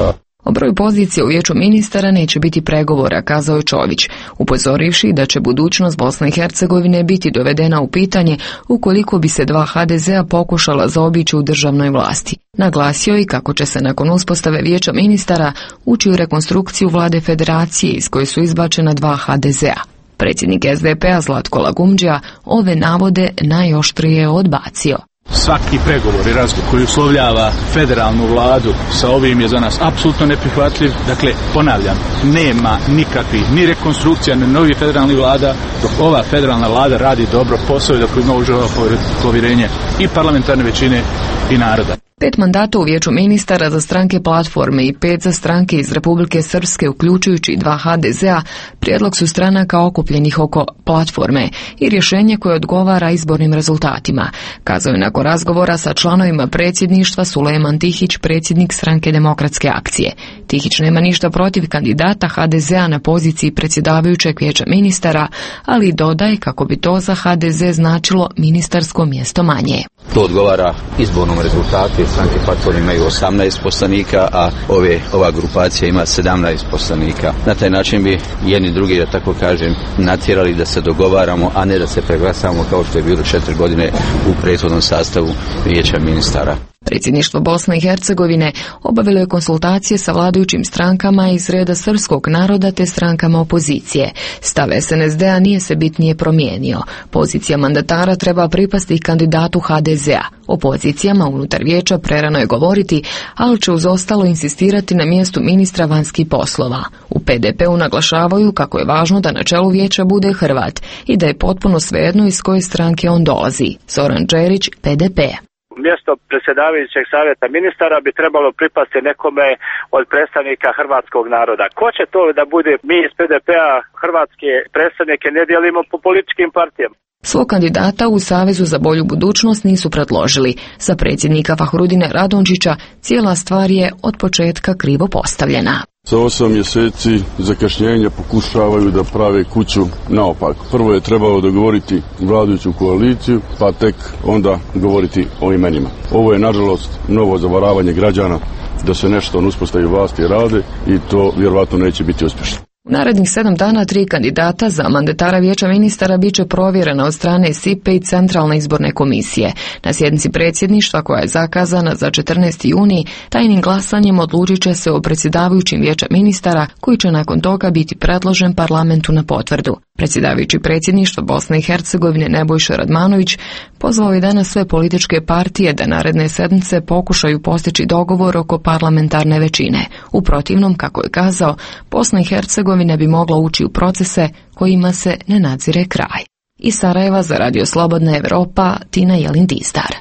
O broju pozicija u vijeću ministara neće biti pregovora, kazao je Čović, upozorivši da će budućnost Bosne i Hercegovine biti dovedena u pitanje ukoliko bi se dva ha de zea pokušala zaobići u državnoj vlasti. Naglasio i kako će se nakon uspostave vijeća ministara ući u rekonstrukciju vlade federacije iz koje su izbačena dva ha de zea. Predsjednik es de pe-a Zlatko Lagumdžija ove navode najoštrije odbacio.
Svaki pregovor i razgovor koji uslovljava federalnu vladu sa ovim je za nas apsolutno neprihvatljiv. Dakle, ponavljam, nema nikakvih ni rekonstrukcija, ni novih federalnih vlada, dok ova federalna vlada radi dobro posao i dok ima uživa povjerenje i parlamentarne većine i naroda.
Pet mandata u vijeću ministara za stranke Platforme i pet za stranke iz Republike Srpske, uključujući dva ha de zea, prijedlog su stranaka okupljenih oko Platforme i rješenje koje odgovara izbornim rezultatima, kazao je nakon razgovora sa članovima predsjedništva Sulejman Tihić, predsjednik stranke Demokratske akcije. Tihić nema ništa protiv kandidata ha de zea na poziciji predsjedavajućeg vijeća ministara, ali dodaje kako bi to za ha de ze značilo ministarsko mjesto manje.
To odgovara izbornom rezultatu. Stranke Platforme imaju osamnaest poslanika, a ove, ova grupacija ima sedamnaest poslanika. Na taj način bi jedni drugi, da tako kažem, natjerali da se dogovaramo, a ne da se preglasamo kao što je bilo četiri godine u prethodnom sastavu vijeća ministara.
Predsjedništvo Bosne i Hercegovine obavilo je konsultacije sa vladajućim strankama iz reda srpskog naroda te strankama opozicije. Stav es en es de-a nije se bitnije promijenio. Pozicija mandatara treba pripasti kandidatu ha de zea. O pozicijama unutar vijeća prerano je govoriti, ali će uz ostalo insistirati na mjestu ministra vanjskih poslova. U pe de pe-u naglašavaju kako je važno da na čelu vijeća bude Hrvat i da je potpuno svejedno iz koje stranke on dolazi. Zoran Đerić, pe de pe.
Mjesto predsjedavajućeg savjeta ministara bi trebalo pripasti nekome od predstavnika hrvatskog naroda. Ko će to da bude? Mi iz pe de pe-a hrvatske predstavnike ne dijelimo po političkim partijama.
Svog kandidata u Savezu za bolju budućnost nisu predložili. Za predsjednika Fahrudina Radončića cijela stvar je od početka krivo postavljena.
Za osam mjeseci zakašnjenja pokušavaju da prave kuću naopak. Prvo je trebalo dogovoriti vladajuću koaliciju, pa tek onda govoriti o imenima. Ovo je nažalost novo zavaravanje građana da se nešto na uspostavi vlasti rade i to vjerovatno neće biti uspješno.
U narednih sedam dana tri kandidata za mandatara vijeća ministara bit će provjerena od strane es i pe i Centralne izborne komisije. Na sjednici predsjedništva koja je zakazana za četrnaesti junij, tajnim glasanjem odlučit će se o predsjedavajućim vijeća ministara koji će nakon toga biti predložen parlamentu na potvrdu. Predsjedavajući predsjedništva Bosne i Hercegovine Nebojša Radmanović pozvao je danas sve političke partije da naredne sedmice pokušaju postići dogovor oko parlamentarne većine. U protivnom, kako je kazao, Bosna i Hercegovina bi mogla ući u procese kojima se ne nadzire kraj. Iz Sarajeva za Radio Slobodna Evropa, Tina Jelin-Distar.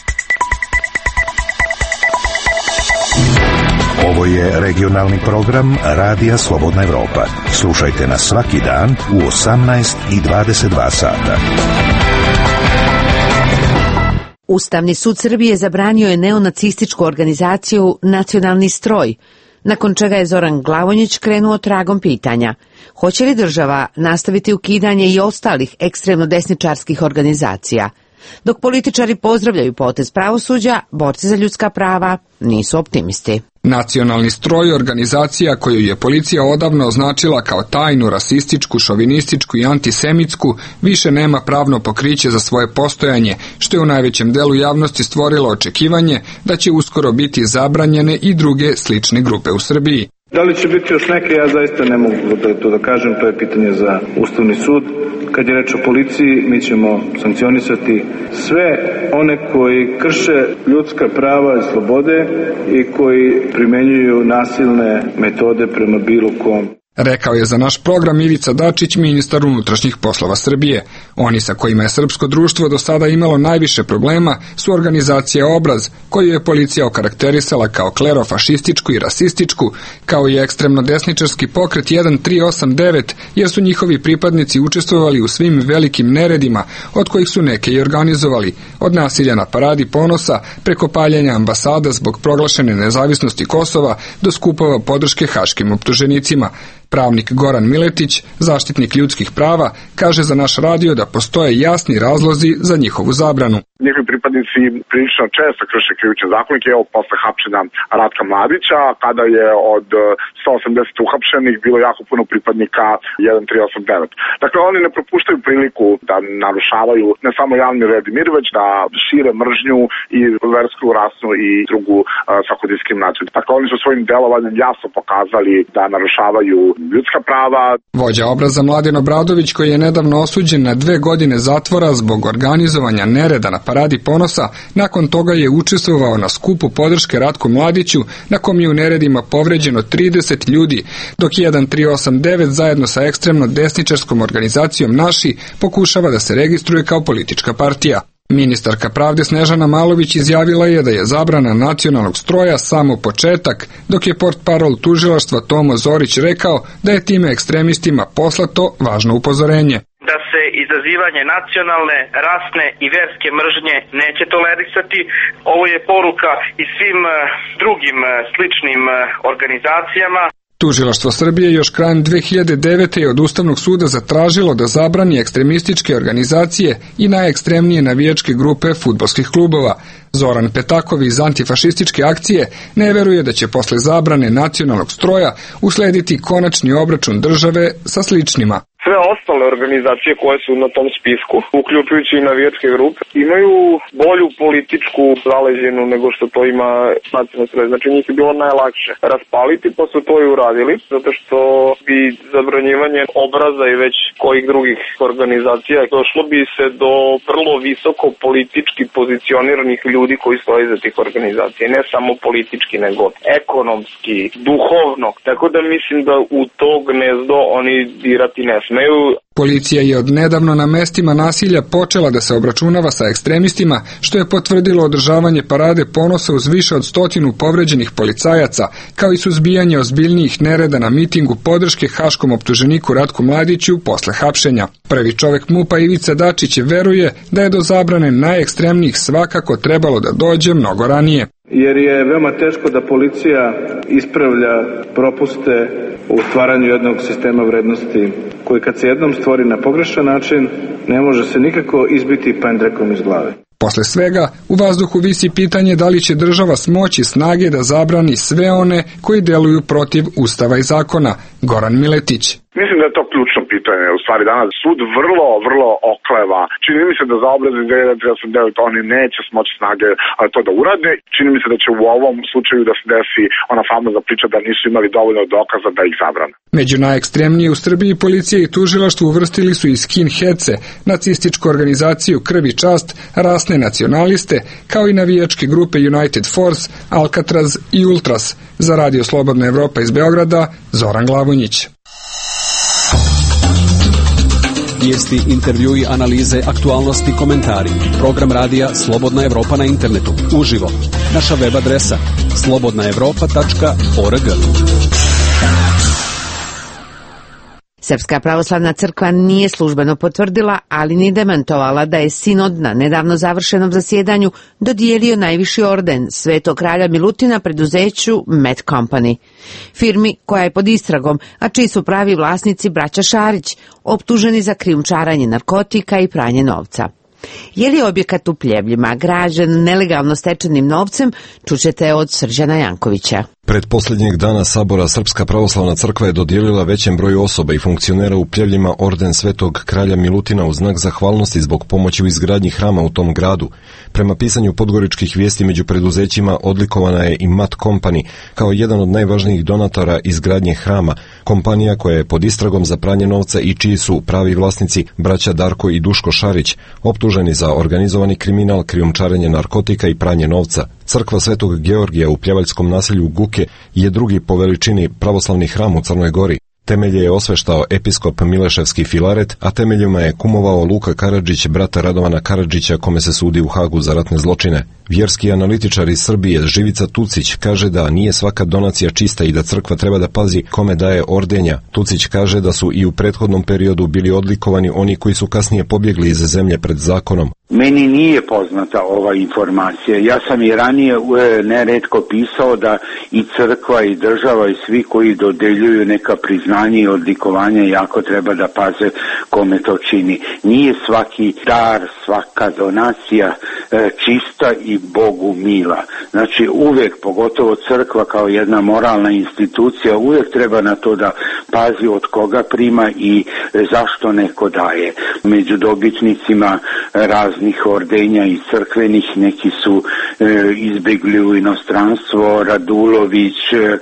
Ovo je regionalni program Radija Slobodna Evropa. Slušajte nas svaki dan u osamnaest i dvadeset dva sata.
Ustavni sud Srbije zabranio je neonacističku organizaciju Nacionalni stroj, nakon čega je Zoran Glavonjić krenuo tragom pitanja. Hoće li država nastaviti ukidanje i ostalih ekstremno desničarskih organizacija? Dok političari pozdravljaju potez pravosuđa, borci za ljudska prava nisu optimisti.
Nacionalni stroj, organizacija koju je policija odavno označila kao tajnu, rasističku, šovinističku i antisemitsku, više nema pravno pokriće za svoje postojanje, što je u najvećem delu javnosti stvorilo očekivanje da će uskoro biti zabranjene i druge slične grupe u Srbiji.
Da li će biti još neke, ja zaista ne mogu da to da kažem, to je pitanje za Ustavni sud. Kad je reč o policiji, mi ćemo sankcionisati sve one koji krše ljudska prava i slobode i koji primenjuju nasilne metode prema bilo kom.
Rekao je za naš program Ivica Dačić, ministar unutrašnjih poslova Srbije. Oni sa kojima je srpsko društvo do sada imalo najviše problema su organizacija Obraz, koju je policija okarakterisala kao klerofašističku i rasističku, kao i ekstremno desničarski pokret jedan tri osam devet, jer su njihovi pripadnici učestvovali u svim velikim neredima, od kojih su neke i organizovali, od nasilja na Paradi ponosa, preko paljenja ambasada zbog proglašene nezavisnosti Kosova, do skupova podrške haškim optuženicima. Pravnik Goran Miletić, zaštitnik ljudskih prava, kaže za naš radio da postoje jasni razlozi za njihovu zabranu.
Njihovi pripadnici prilično često krše krivične zakonike, evo posle hapšenja Ratka Mladića, kada je od sto osamdeset uhapšenih bilo jako puno pripadnika jedan tri osam devet. Dakle, oni ne propuštaju priliku da narušavaju ne samo javni red i mir, već da šire mržnju i versku, rasnu i drugu uh, svaku diskriminaciju. Dakle, oni su svojim delovanjem jasno pokazali da narušavaju ljudska prava.
Vođa obraza Mladen Obradović, koji je nedavno osuđen na dve godine zatvora zbog organizovanja nereda na Paradi ponosa, nakon toga je učestvovao na skupu podrške Ratku Mladiću, na kom je u neredima povređeno trideset ljudi, dok jedan tri osam devet zajedno sa ekstremno desničarskom organizacijom Naši pokušava da se registruje kao politička partija. Ministarka pravde Snežana Malović izjavila je da je zabrana nacionalnog stroja samo početak, dok je portparol tužilaštva Tomo Zorić rekao da je time ekstremistima poslato važno upozorenje.
Da se izazivanje nacionalne, rasne i verske mržnje neće tolerisati. Ovo je poruka i svim drugim sličnim organizacijama.
Tužilaštvo Srbije još krajem dve hiljade devete. je od Ustavnog suda zatražilo da zabrani ekstremističke organizacije i najekstremnije navijačke grupe fudbalskih klubova. Zoran Petakov iz antifašističke akcije ne veruje da će posle zabrane nacionalnog stroja uslediti konačni obračun države sa sličnima.
Sve ostale organizacije koje su na tom spisku, uključujući i navijačke grupe, imaju bolju političku zaleđenu nego što to ima nacionalno stroje. Znači njih je bilo najlakše raspaliti, pa su to i uradili, zato što bi zabranjivanje obraza i već kojih drugih organizacija došlo bi se do vrlo visoko politički pozicioniranih ljudi koji stoje iza tih organizacija. Ne samo politički, nego ekonomski, duhovno. Tako da mislim da u to gnezdo oni dirati ne smiju.
Policija je od nedavno na mestima nasilja počela da se obračunava sa ekstremistima, što je potvrdilo održavanje Parade ponosa uz više od stotinu povređenih policajaca, kao i suzbijanje ozbiljnijih nereda na mitingu podrške haškom optuženiku Ratku Mladiću posle hapšenja. Prvi čovek MUP-a Ivica Dačić veruje da je do zabrane najekstremnijih svakako trebalo da dođe mnogo ranije.
Jer je veoma teško da policija ispravlja propuste u stvaranju jednog sistema vrednosti koji kad se jednom stvori na pogrešan način ne može se nikako izbiti pendrekom iz glave.
Posle svega, u vazduhu visi pitanje da li će država smoći snage da zabrani sve one koji deluju protiv Ustava i zakona. Goran Miletić.
Mislim da je to ključno pitanje. U stvari danas sud vrlo, vrlo okleva. Čini mi se da za obraz iz jedan tri osam devet oni neće smoći snage to da urade. Čini mi se da će u ovom slučaju da se desi ona famozna priča da nisu imali dovoljno dokaza da ih zabrane.
Među najekstremnije u Srbiji policija i tužilaštvo uvrstili su i skinheadse, nacističku organizaciju Krv i čast, rasne nacionaliste, kao i navijačke grupe United Force, Alcatraz i Ultras. Za Radio Slobodna Evropa iz Beograda, Zoran Glavonjić.
Vijesti, intervjui, analize, aktualnosti, komentari. Program radija Slobodna Evropa na internetu. Uživo. Naša web adresa slobodna evropa tačka org.
Srpska pravoslavna crkva nije službeno potvrdila, ali ni demantovala da je sinod na nedavno završenom zasjedanju dodijelio najviši orden Svetog kralja Milutina preduzeću Met Company, firmi koja je pod istragom, a čiji su pravi vlasnici braća Šarić, optuženi za krijumčarenje narkotika i pranje novca. Je li objekat u Pljevljima građen nelegalno stečenim novcem, čućete od Srđana Jankovića.
Pred posljednjeg dana sabora Srpska pravoslavna crkva je dodijelila većem broju osoba i funkcionera u Pljevljima orden Svetog kralja Milutina u znak zahvalnosti zbog pomoći u izgradnji hrama u tom gradu. Prema pisanju podgoričkih vijesti među preduzećima odlikovana je i Mat Company kao jedan od najvažnijih donatora izgradnje hrama, kompanija koja je pod istragom za pranje novca i čiji su pravi vlasnici braća Darko i Duško Šarić, optuženi za organizovani kriminal, krijumčarenje narkotika i pranje novca. Crkva Svetog Georgija u pljevaljskom naselju Guke je drugi po veličini pravoslavni hram u Crnoj Gori. Temelje je osveštao episkop Mileševski Filaret, a temeljima je kumovao Luka Karadžić, brata Radovana Karadžića, kome se sudi u Hagu za ratne zločine. Vjerski analitičar iz Srbije Živica Tucić kaže da nije svaka donacija čista i da crkva treba da pazi kome daje ordenja. Tucić kaže da su i u prethodnom periodu bili odlikovani oni koji su kasnije pobjegli iz zemlje pred zakonom.
Meni nije poznata ova informacija. Ja sam i ranije neretko pisao da i crkva i država i svi koji dodeljuju neka priznanja i odlikovanja jako treba da paze kome to čini. Nije svaki dar, svaka donacija e, čista i Bogu mila. Znači uvijek, pogotovo crkva kao jedna moralna institucija, uvijek treba na to da pazi od koga prima i e, zašto neko daje. Među dobitnicima raznih ordenja i crkvenih neki su e, izbjegli u inostranstvo, Radulović, e,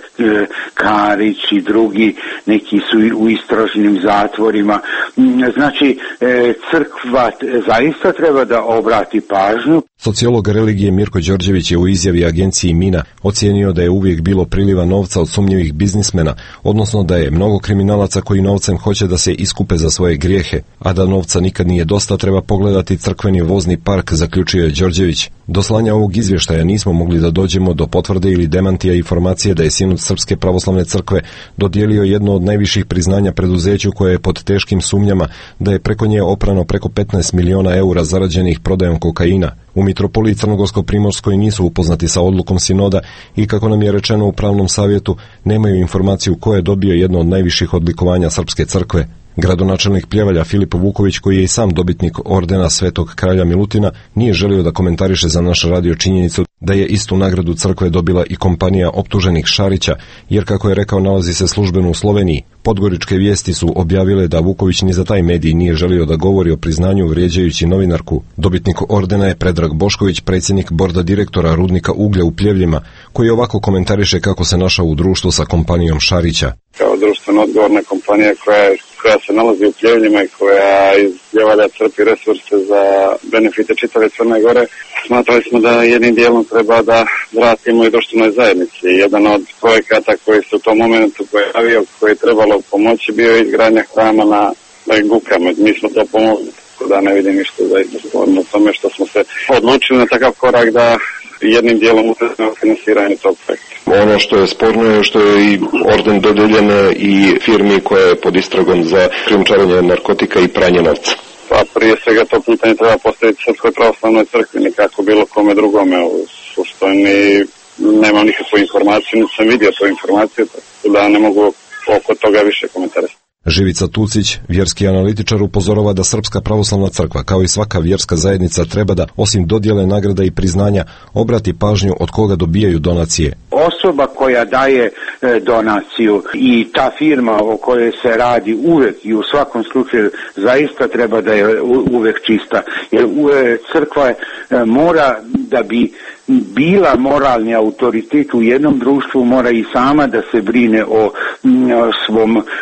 Karić i drugi, neki su u istražnim zatvorima. Znači e, crkva zaista treba da obrati pažnju.
Sociolog religije Mirko Đorđević je u izjavi agenciji Mina ocijenio da je uvijek bilo priliva novca od sumnjivih biznismena, odnosno da je mnogo kriminalaca koji novcem hoće da se iskupe za svoje grijehe, a da novca nikad nije dosta, treba pogledati crkveni vozni park, zaključio je Đorđević. Do slanja ovog izvještaja nismo mogli da dođemo do potvrde ili demantija informacije da je Sinod Srpske pravoslavne crkve dodijelio jedno od najviših priznanja preduzeću koje je pod teškim sumnjama da je preko nje oprano preko petnaest miliona eura zarađenih prodajom kokaina. U Mitropoliji Crnogorsko-Primorskoj nisu upoznati sa odlukom sinoda i, kako nam je rečeno u pravnom savjetu, nemaju informaciju ko je dobio jedno od najviših odlikovanja Srpske crkve. Gradonačelnik Pljevalja Filip Vuković, koji je i sam dobitnik ordena Svetog kralja Milutina, nije želio da komentariše za naš radio činjenicu da je istu nagradu crkve dobila i kompanija optuženih Šarića, jer, kako je rekao, nalazi se službeno u Sloveniji. Podgoričke vijesti su objavile da Vuković ni za taj medij nije želio da govori o priznanju vrijeđajući novinarku. Dobitnik ordena je Predrag Bošković, predsjednik borda direktora rudnika uglja u Pljevljima, koji ovako komentariše kako se našao u društvu sa kompanijom Šarića.
Kao društveno odgovorna kompanija koja, koja se nalazi u Pljevljima i koja iz Pljevalja crpi resurse za benefite čitave Crne Gore, smatrali smo da jednim dijelom treba da vratimo i društvenoj zajednici. Jedan od projekata koji se u tom momentu pojavio, koji je trebalo pomoći, bio je izgradnja hrama na, na Gukama. Mi smo to pomogli, da ne vidim ništa zaista sporno o tome što smo se odlučili na takav korak da jednim dijelom utjecamo finansiranje tog projekta.
Ono što je sporno je što je i orden dodeljen i firmi koja je pod istragom za krijumčarenje narkotika i pranje novca.
Pa prije svega to pitanje treba postaviti Srpskoj pravoslavnoj crkvi, nikako bilo kome drugome. U suštini nemam nikakvu informaciju, niti sam vidio tu informaciju, tako da ne mogu oko toga više komentarisati.
Živica Tucić, vjerski analitičar, upozorava da Srpska pravoslavna crkva, kao i svaka vjerska zajednica, treba da, osim dodjele nagrada i priznanja, obrati pažnju od koga dobijaju donacije.
Osoba koja daje e, donaciju i ta firma o kojoj se radi uvek i u svakom slučaju zaista treba da je uvek čista. Jer e, crkva e, mora da bi bila moralni autoritet u jednom društvu, mora i sama da se brine o m, svom m,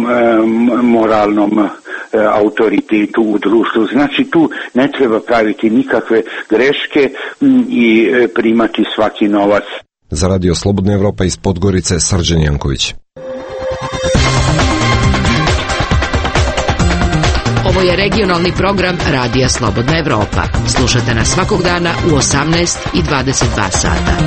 m, moralnom m, autoritetu u društvu. Znači tu ne treba praviti nikakve greške m, i e, primati svaki novac.
Za radio Slobodna Evropa iz Podgorice, Srđan Janković.
Ovo je regionalni program Radija Slobodna Evropa. Slušate nas svakog dana u osamnaest i dvadeset dva sata.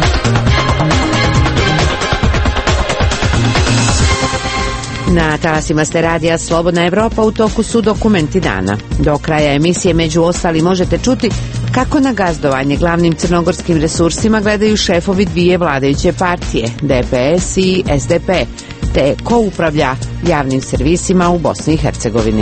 Na talasima ste Radija Slobodna Evropa, u toku su dokumenti dana. Do kraja emisije među ostali možete čuti kako na gazdovanje glavnim crnogorskim resursima gledaju šefovi dvije vladajuće partije, D P S i S D P, te ko upravlja javnim servisima u Bosni i Hercegovini.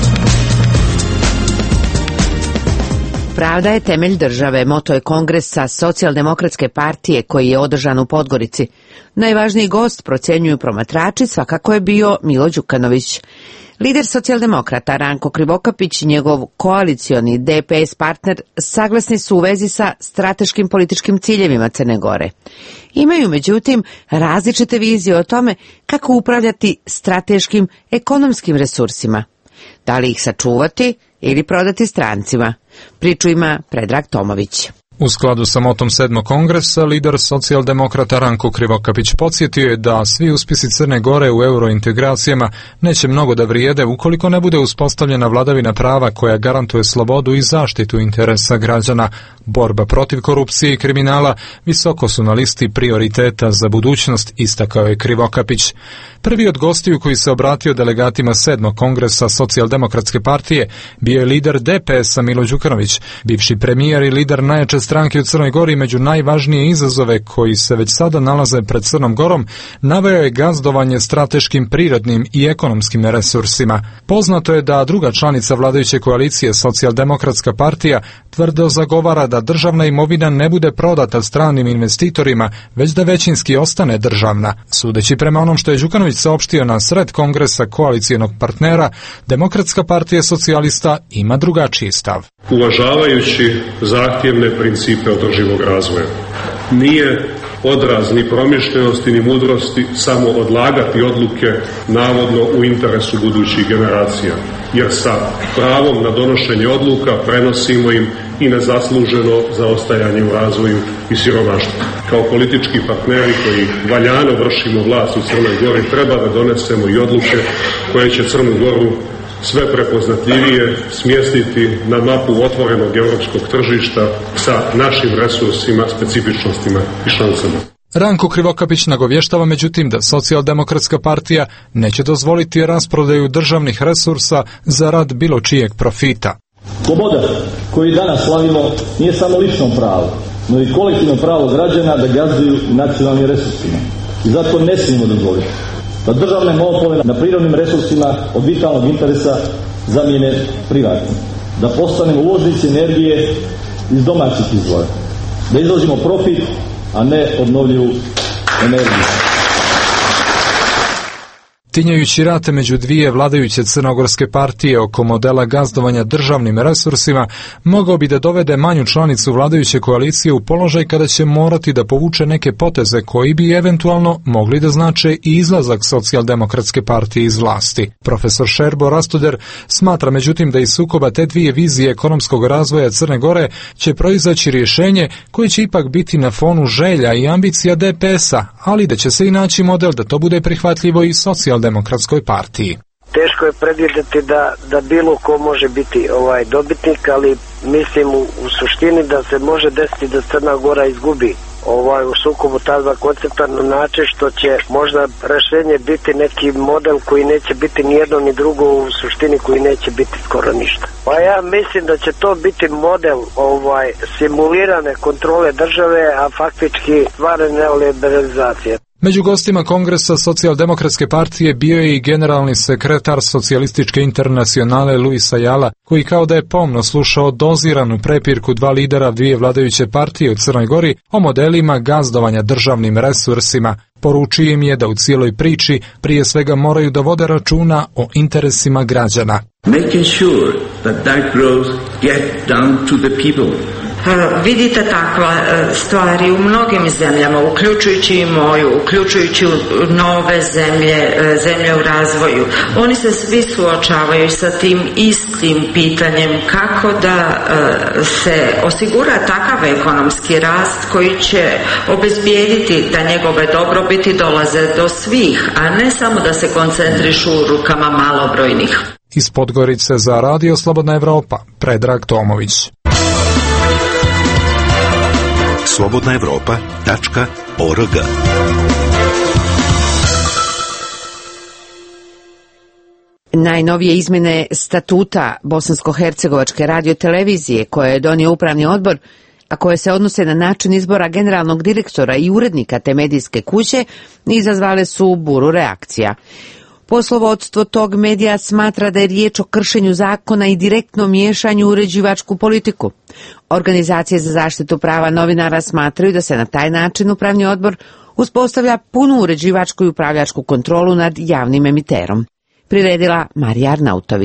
Pravda je temelj države, moto je kongresa Socijaldemokratske partije koji je održan u Podgorici. Najvažniji gost, procjenjuju promatrači, svakako je bio Milo Đukanović. Lider socijaldemokrata Ranko Krivokapić i njegov koalicioni D P S partner saglasni su u vezi sa strateškim političkim ciljevima Crne Gore. Imaju, međutim, različite vizije o tome kako upravljati strateškim ekonomskim resursima. Da li ih sačuvati ili prodati strancima? Priču ima Predrag Tomović.
U skladu sa motom sedmog kongresa, lider socijaldemokrata Ranko Krivokapić podsjetio je da svi uspjesi Crne Gore u eurointegracijama neće mnogo da vrijede ukoliko ne bude uspostavljena vladavina prava koja garantuje slobodu i zaštitu interesa građana. Borba protiv korupcije i kriminala visoko su na listi prioriteta za budućnost, istakao je Krivokapić. Prvi od gostiju koji se obratio delegatima sedmog kongresa socijaldemokratske partije bio je lider D P S-a Milo Đukanović, bivši premijer i lider najjače stranke u Crnoj Gori. Među najvažnije izazove koji se već sada nalaze pred Crnom Gorom naveo je gazdovanje strateškim prirodnim i ekonomskim resursima. Poznato je da druga članica vladajuće koalicije Socijaldemokratska partija tvrdo zagovara da državna imovina ne bude prodata stranim investitorima, već da većinski ostane državna. Sudeći prema onom što je Đukanović saopštio na sred kongresa koalicijenog partnera, Demokratska partija socijalista ima drugačiji stav.
Uvažavajući zahtjevne principe održivog razvoja, nije odraz ni promišljenosti ni mudrosti samo odlagati odluke navodno u interesu budućih generacija, jer sa pravom na donošenje odluka prenosimo im i nezasluženo zaostajanje u razvoju i siromaštvu. Kao politički partneri koji valjano vršimo vlast u Crnoj Gori treba da donesemo i odluke koje će Crnu Goru sve prepoznatljivije smjestiti na mapu otvorenog europskog tržišta sa našim resursima, specifičnostima i šansama.
Ranko Krivokapić nagovještava međutim da Socijaldemokratska partija neće dozvoliti rasprodaju državnih resursa za rad bilo čijeg profita.
Sloboda koju danas slavimo nije samo lično pravo, no i kolektivno pravo građana da gazduju nacionalnim resursima. I zato ne smijemo dozvoliti da državne monopole na prirodnim resursima od vitalnog interesa zamijene privatnim, da postanemo uložnici energije iz domaćih izvora, da izvozimo profit, a ne obnovljivu energiju.
Tinjajući rat među dvije vladajuće crnogorske partije oko modela gazdovanja državnim resursima, mogao bi da dovede manju članicu vladajuće koalicije u položaj kada će morati da povuče neke poteze koji bi eventualno mogli da znače i izlazak Socijaldemokratske partije iz vlasti. Profesor Šerbo Rastoder smatra međutim da iz sukoba te dvije vizije ekonomskog razvoja Crne Gore će proizaći rješenje koje će ipak biti na fonu želja i ambicija D P S-a, ali da će se i naći model da to bude prihvatljivo i socijaldemokratskoj Demokratskoj partiji.
Teško je predvidjeti da, da bilo ko može biti ovaj dobitnik, ali mislim u, u suštini da se može desiti da Crna Gora izgubi ovaj u sukobu ta dva koncepta na način što će možda rješenje biti neki model koji neće biti ni jedno ni drugo, u suštini koji neće biti skoro ništa. Pa ja mislim da će to biti model ovaj simulirane kontrole države, a faktički stvarne neoliberalizacije.
Među gostima Kongresa Socijaldemokratske partije bio je i generalni sekretar Socijalističke internacionale Luis Ayala, koji kao da je pomno slušao doziranu prepirku dva lidera dvije vladajuće partije u Crnoj Gori o modelima gazdovanja državnim resursima. Poručio im je da u cijeloj priči prije svega moraju da vode računa o interesima građana.
Making sure that that growth get down to the people.
Vidite takva stvari u mnogim zemljama, uključujući i moju, uključujući nove zemlje, zemlje u razvoju. Oni se svi suočavaju sa tim istim pitanjem kako da se osigura takav ekonomski rast koji će obezbijediti da njegove dobrobiti dolaze do svih, a ne samo da se koncentrišu u rukama malobrojnih.
Iz Podgorice za Radio Slobodna Evropa, Predrag Tomović.
slobodna evropa tačka org.
Najnovije izmjene statuta Bosansko-hercegovačke radiotelevizije koje je donio upravni odbor, a koje se odnose na način izbora generalnog direktora i urednika te medijske kuće, izazvale su buru reakcija. Poslovodstvo tog medija smatra da je riječ o kršenju zakona i direktnom miješanju u uređivačku politiku. Organizacije za zaštitu prava novinara smatraju da se na taj način upravni odbor uspostavlja punu uređivačku i upravljačku kontrolu nad javnim emiterom. Priredila Marija Arnautović.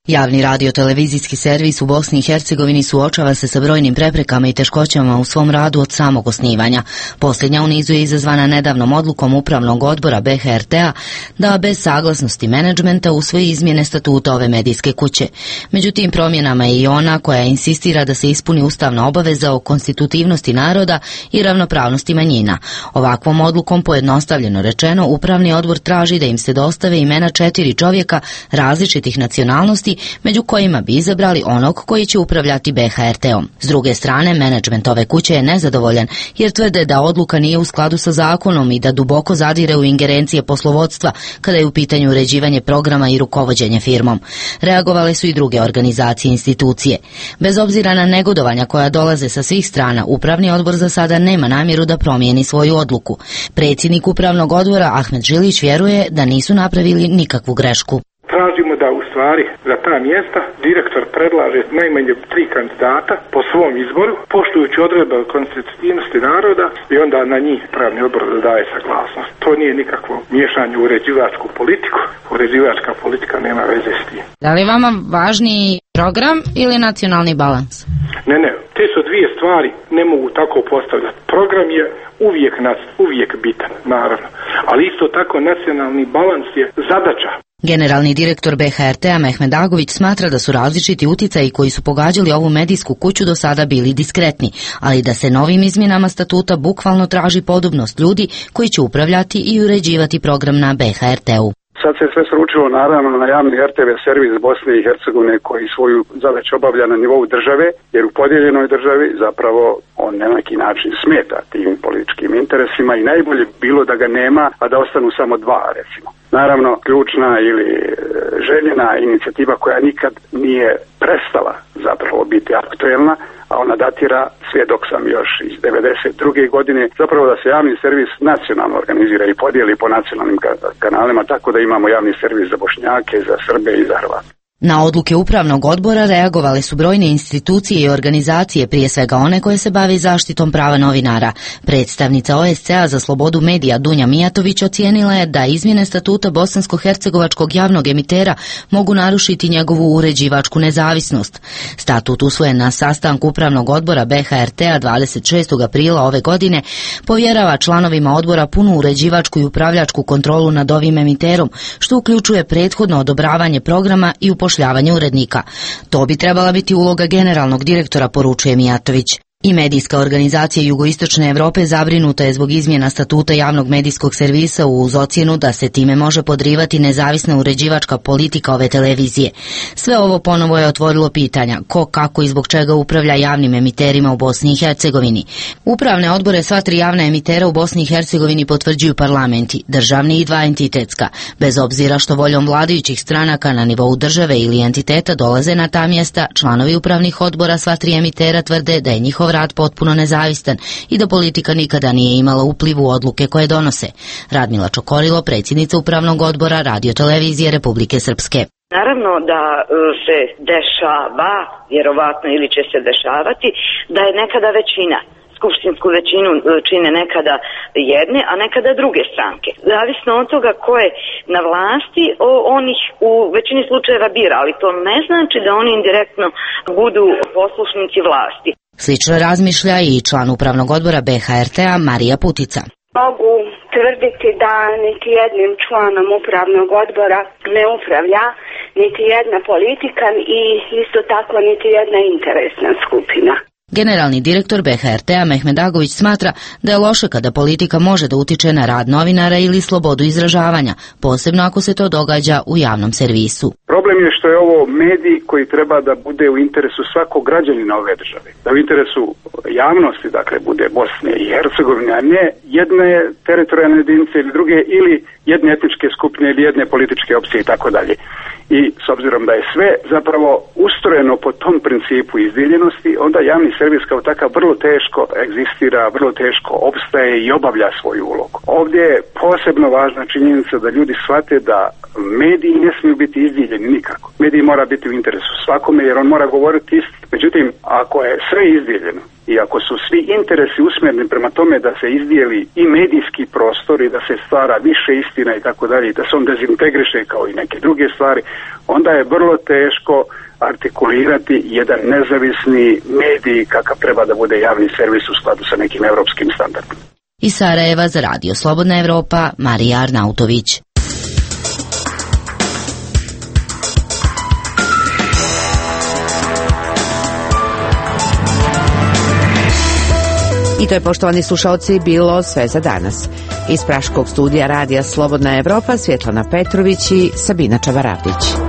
Javni radio-televizijski servis u Bosni i Hercegovini suočava se sa brojnim preprekama i teškoćama u svom radu od samog osnivanja. Posljednja u nizu je izazvana nedavnom odlukom Upravnog odbora B H R T-a da bez saglasnosti menadžmenta usvoji izmjene statuta ove medijske kuće. Međutim, promjenama je i ona koja insistira da se ispuni ustavna obaveza o konstitutivnosti naroda i ravnopravnosti manjina. Ovakvom odlukom, pojednostavljeno rečeno, Upravni odbor traži da im se dostave imena četiri čovjeka različitih nacionalnosti, među kojima bi izabrali onog koji će upravljati B H R T-om. S druge strane, menadžment ove kuće je nezadovoljan jer tvrde da odluka nije u skladu sa zakonom i da duboko zadire u ingerencije poslovodstva kada je u pitanju uređivanje programa i rukovođenje firmom. Reagovale su i druge organizacije i institucije. Bez obzira na negodovanja koja dolaze sa svih strana, Upravni odbor za sada nema namjeru da promijeni svoju odluku. Predsjednik Upravnog odbora Ahmed Žilić vjeruje da nisu napravili nikakvu grešku.
Tražimo da u stvari za ta mjesta direktor predlaže najmanje tri kandidata po svom izboru, poštujući odredbe o konstitutivnosti naroda i onda na njih Upravni odbor daje saglasnost. To nije nikakvo miješanje u uređivačku politiku. Uređivačka politika nema veze s tim.
Da li vama važniji program ili nacionalni balans?
Ne, ne, te su dvije stvari, ne mogu tako postavljati. Program je uvijek, uvijek bitan, naravno, ali isto tako nacionalni balans je zadaća.
Generalni direktor B H R T-a Mehmed Agović smatra da su različiti utjecaji koji su pogađali ovu medijsku kuću do sada bili diskretni, ali da se novim izmjenama statuta bukvalno traži podobnost ljudi koji će upravljati i uređivati program na B H R T-u.
Sad se sve sručilo naravno na javni R T V servis Bosne i Hercegovine koji svoju zadaću obavlja na nivou države, jer u podijeljenoj državi zapravo on na neki način smeta tim političkim interesima i najbolje bi bilo da ga nema, a da ostanu samo dva, recimo. Naravno, ključna ili željena inicijativa koja nikad nije prestala zapravo biti aktuelna, a ona datira sve dok sam još iz devedeset druge godine, zapravo da se javni servis nacionalno organizira i podijeli po nacionalnim kanalima, tako da imamo javni servis za Bošnjake, za Srbe i za Hrvate.
Na odluke Upravnog odbora reagovale su brojne institucije i organizacije, prije svega one koje se bave zaštitom prava novinara. Predstavnica O S C A za slobodu medija Dunja Mijatović ocijenila je da izmjene statuta bosansko-hercegovačkog javnog emitera mogu narušiti njegovu uređivačku nezavisnost. Statut usvojen na sastanku Upravnog odbora B H R T-a dvadeset šestog aprila ove godine povjerava članovima odbora punu uređivačku i upravljačku kontrolu nad ovim emiterom, što uključuje prethodno odobravanje programa i upošljavanje urednika. To bi trebala biti uloga generalnog direktora, poručuje Mijatović. I medijska organizacija Jugoistočne Europe zabrinuta je zbog izmjena statuta javnog medijskog servisa uz ocjenu da se time može podrivati nezavisna uređivačka politika ove televizije. Sve ovo ponovo je otvorilo pitanja ko, kako i zbog čega upravlja javnim emiterima u Bosni i Hercegovini. Upravne odbore sva tri javna emitera u Bosni i Hercegovini potvrđuju parlamenti, državni i dva entitetska, bez obzira što voljom vladajućih stranaka na nivou države ili entiteta dolaze na ta mjesta. Članovi upravnih odbora sva tri emitera tvrde da je njihov rad potpuno nezavistan i da politika nikada nije imala upliv u odluke koje donose. Radmila Čokorilo, predsjednica Upravnog odbora Radio-televizije Republike Srpske.
Naravno da se dešava, vjerovatno ili će se dešavati, da je nekada većina. Skupštinsku većinu čine nekada jedne, a nekada druge stranke. Zavisno od toga ko je na vlasti, on ih u većini slučajeva bira, ali to ne znači da oni indirektno budu poslušnici vlasti.
Slično razmišlja i član Upravnog odbora B H R T-a Marija Putica.
Mogu tvrditi da niti jednim članom Upravnog odbora ne upravlja niti jedna politika i isto tako niti jedna interesna skupina.
Generalni direktor B H R T-a Mehmed Agović smatra da je loše kada politika može da utiče na rad novinara ili slobodu izražavanja, posebno ako se to događa u javnom servisu.
Problem je što je ovo medij koji treba da bude u interesu svakog građanina ove države. Da u interesu javnosti, dakle, bude Bosne i Hercegovine, a ne jedne teritorijalne jedinice ili druge, ili jedne etničke skupine ili jedne političke opcije i tako dalje. I s obzirom da je sve zapravo ustrojeno po tom principu izdjeljenosti, onda javni servis kao takav vrlo teško egzistira, vrlo teško opstaje i obavlja svoju ulogu. Ovdje je posebno važna činjenica da ljudi shvate da mediji ne smiju biti izdijeljeni nikako. Mediji mora biti u interesu svakome jer on mora govoriti istinu. Međutim, ako je sve izdijeljeno i ako su svi interesi usmjereni prema tome da se izdijeli i medijski prostor i da se stvara više istina i tako dalje i da se on dezintegriše kao i neke druge stvari, onda je vrlo teško artikulirati jedan nezavisni medij kakav treba da bude javni servis u skladu sa nekim evropskim standardima.
Iz Sarajeva za Radio Slobodna Evropa, Marija Arnautović.
I to je, poštovani slušalci, bilo sve za danas. Iz praškog studija Radija Slobodna Evropa, Svjetlana Petrović i Sabina Čavarapić.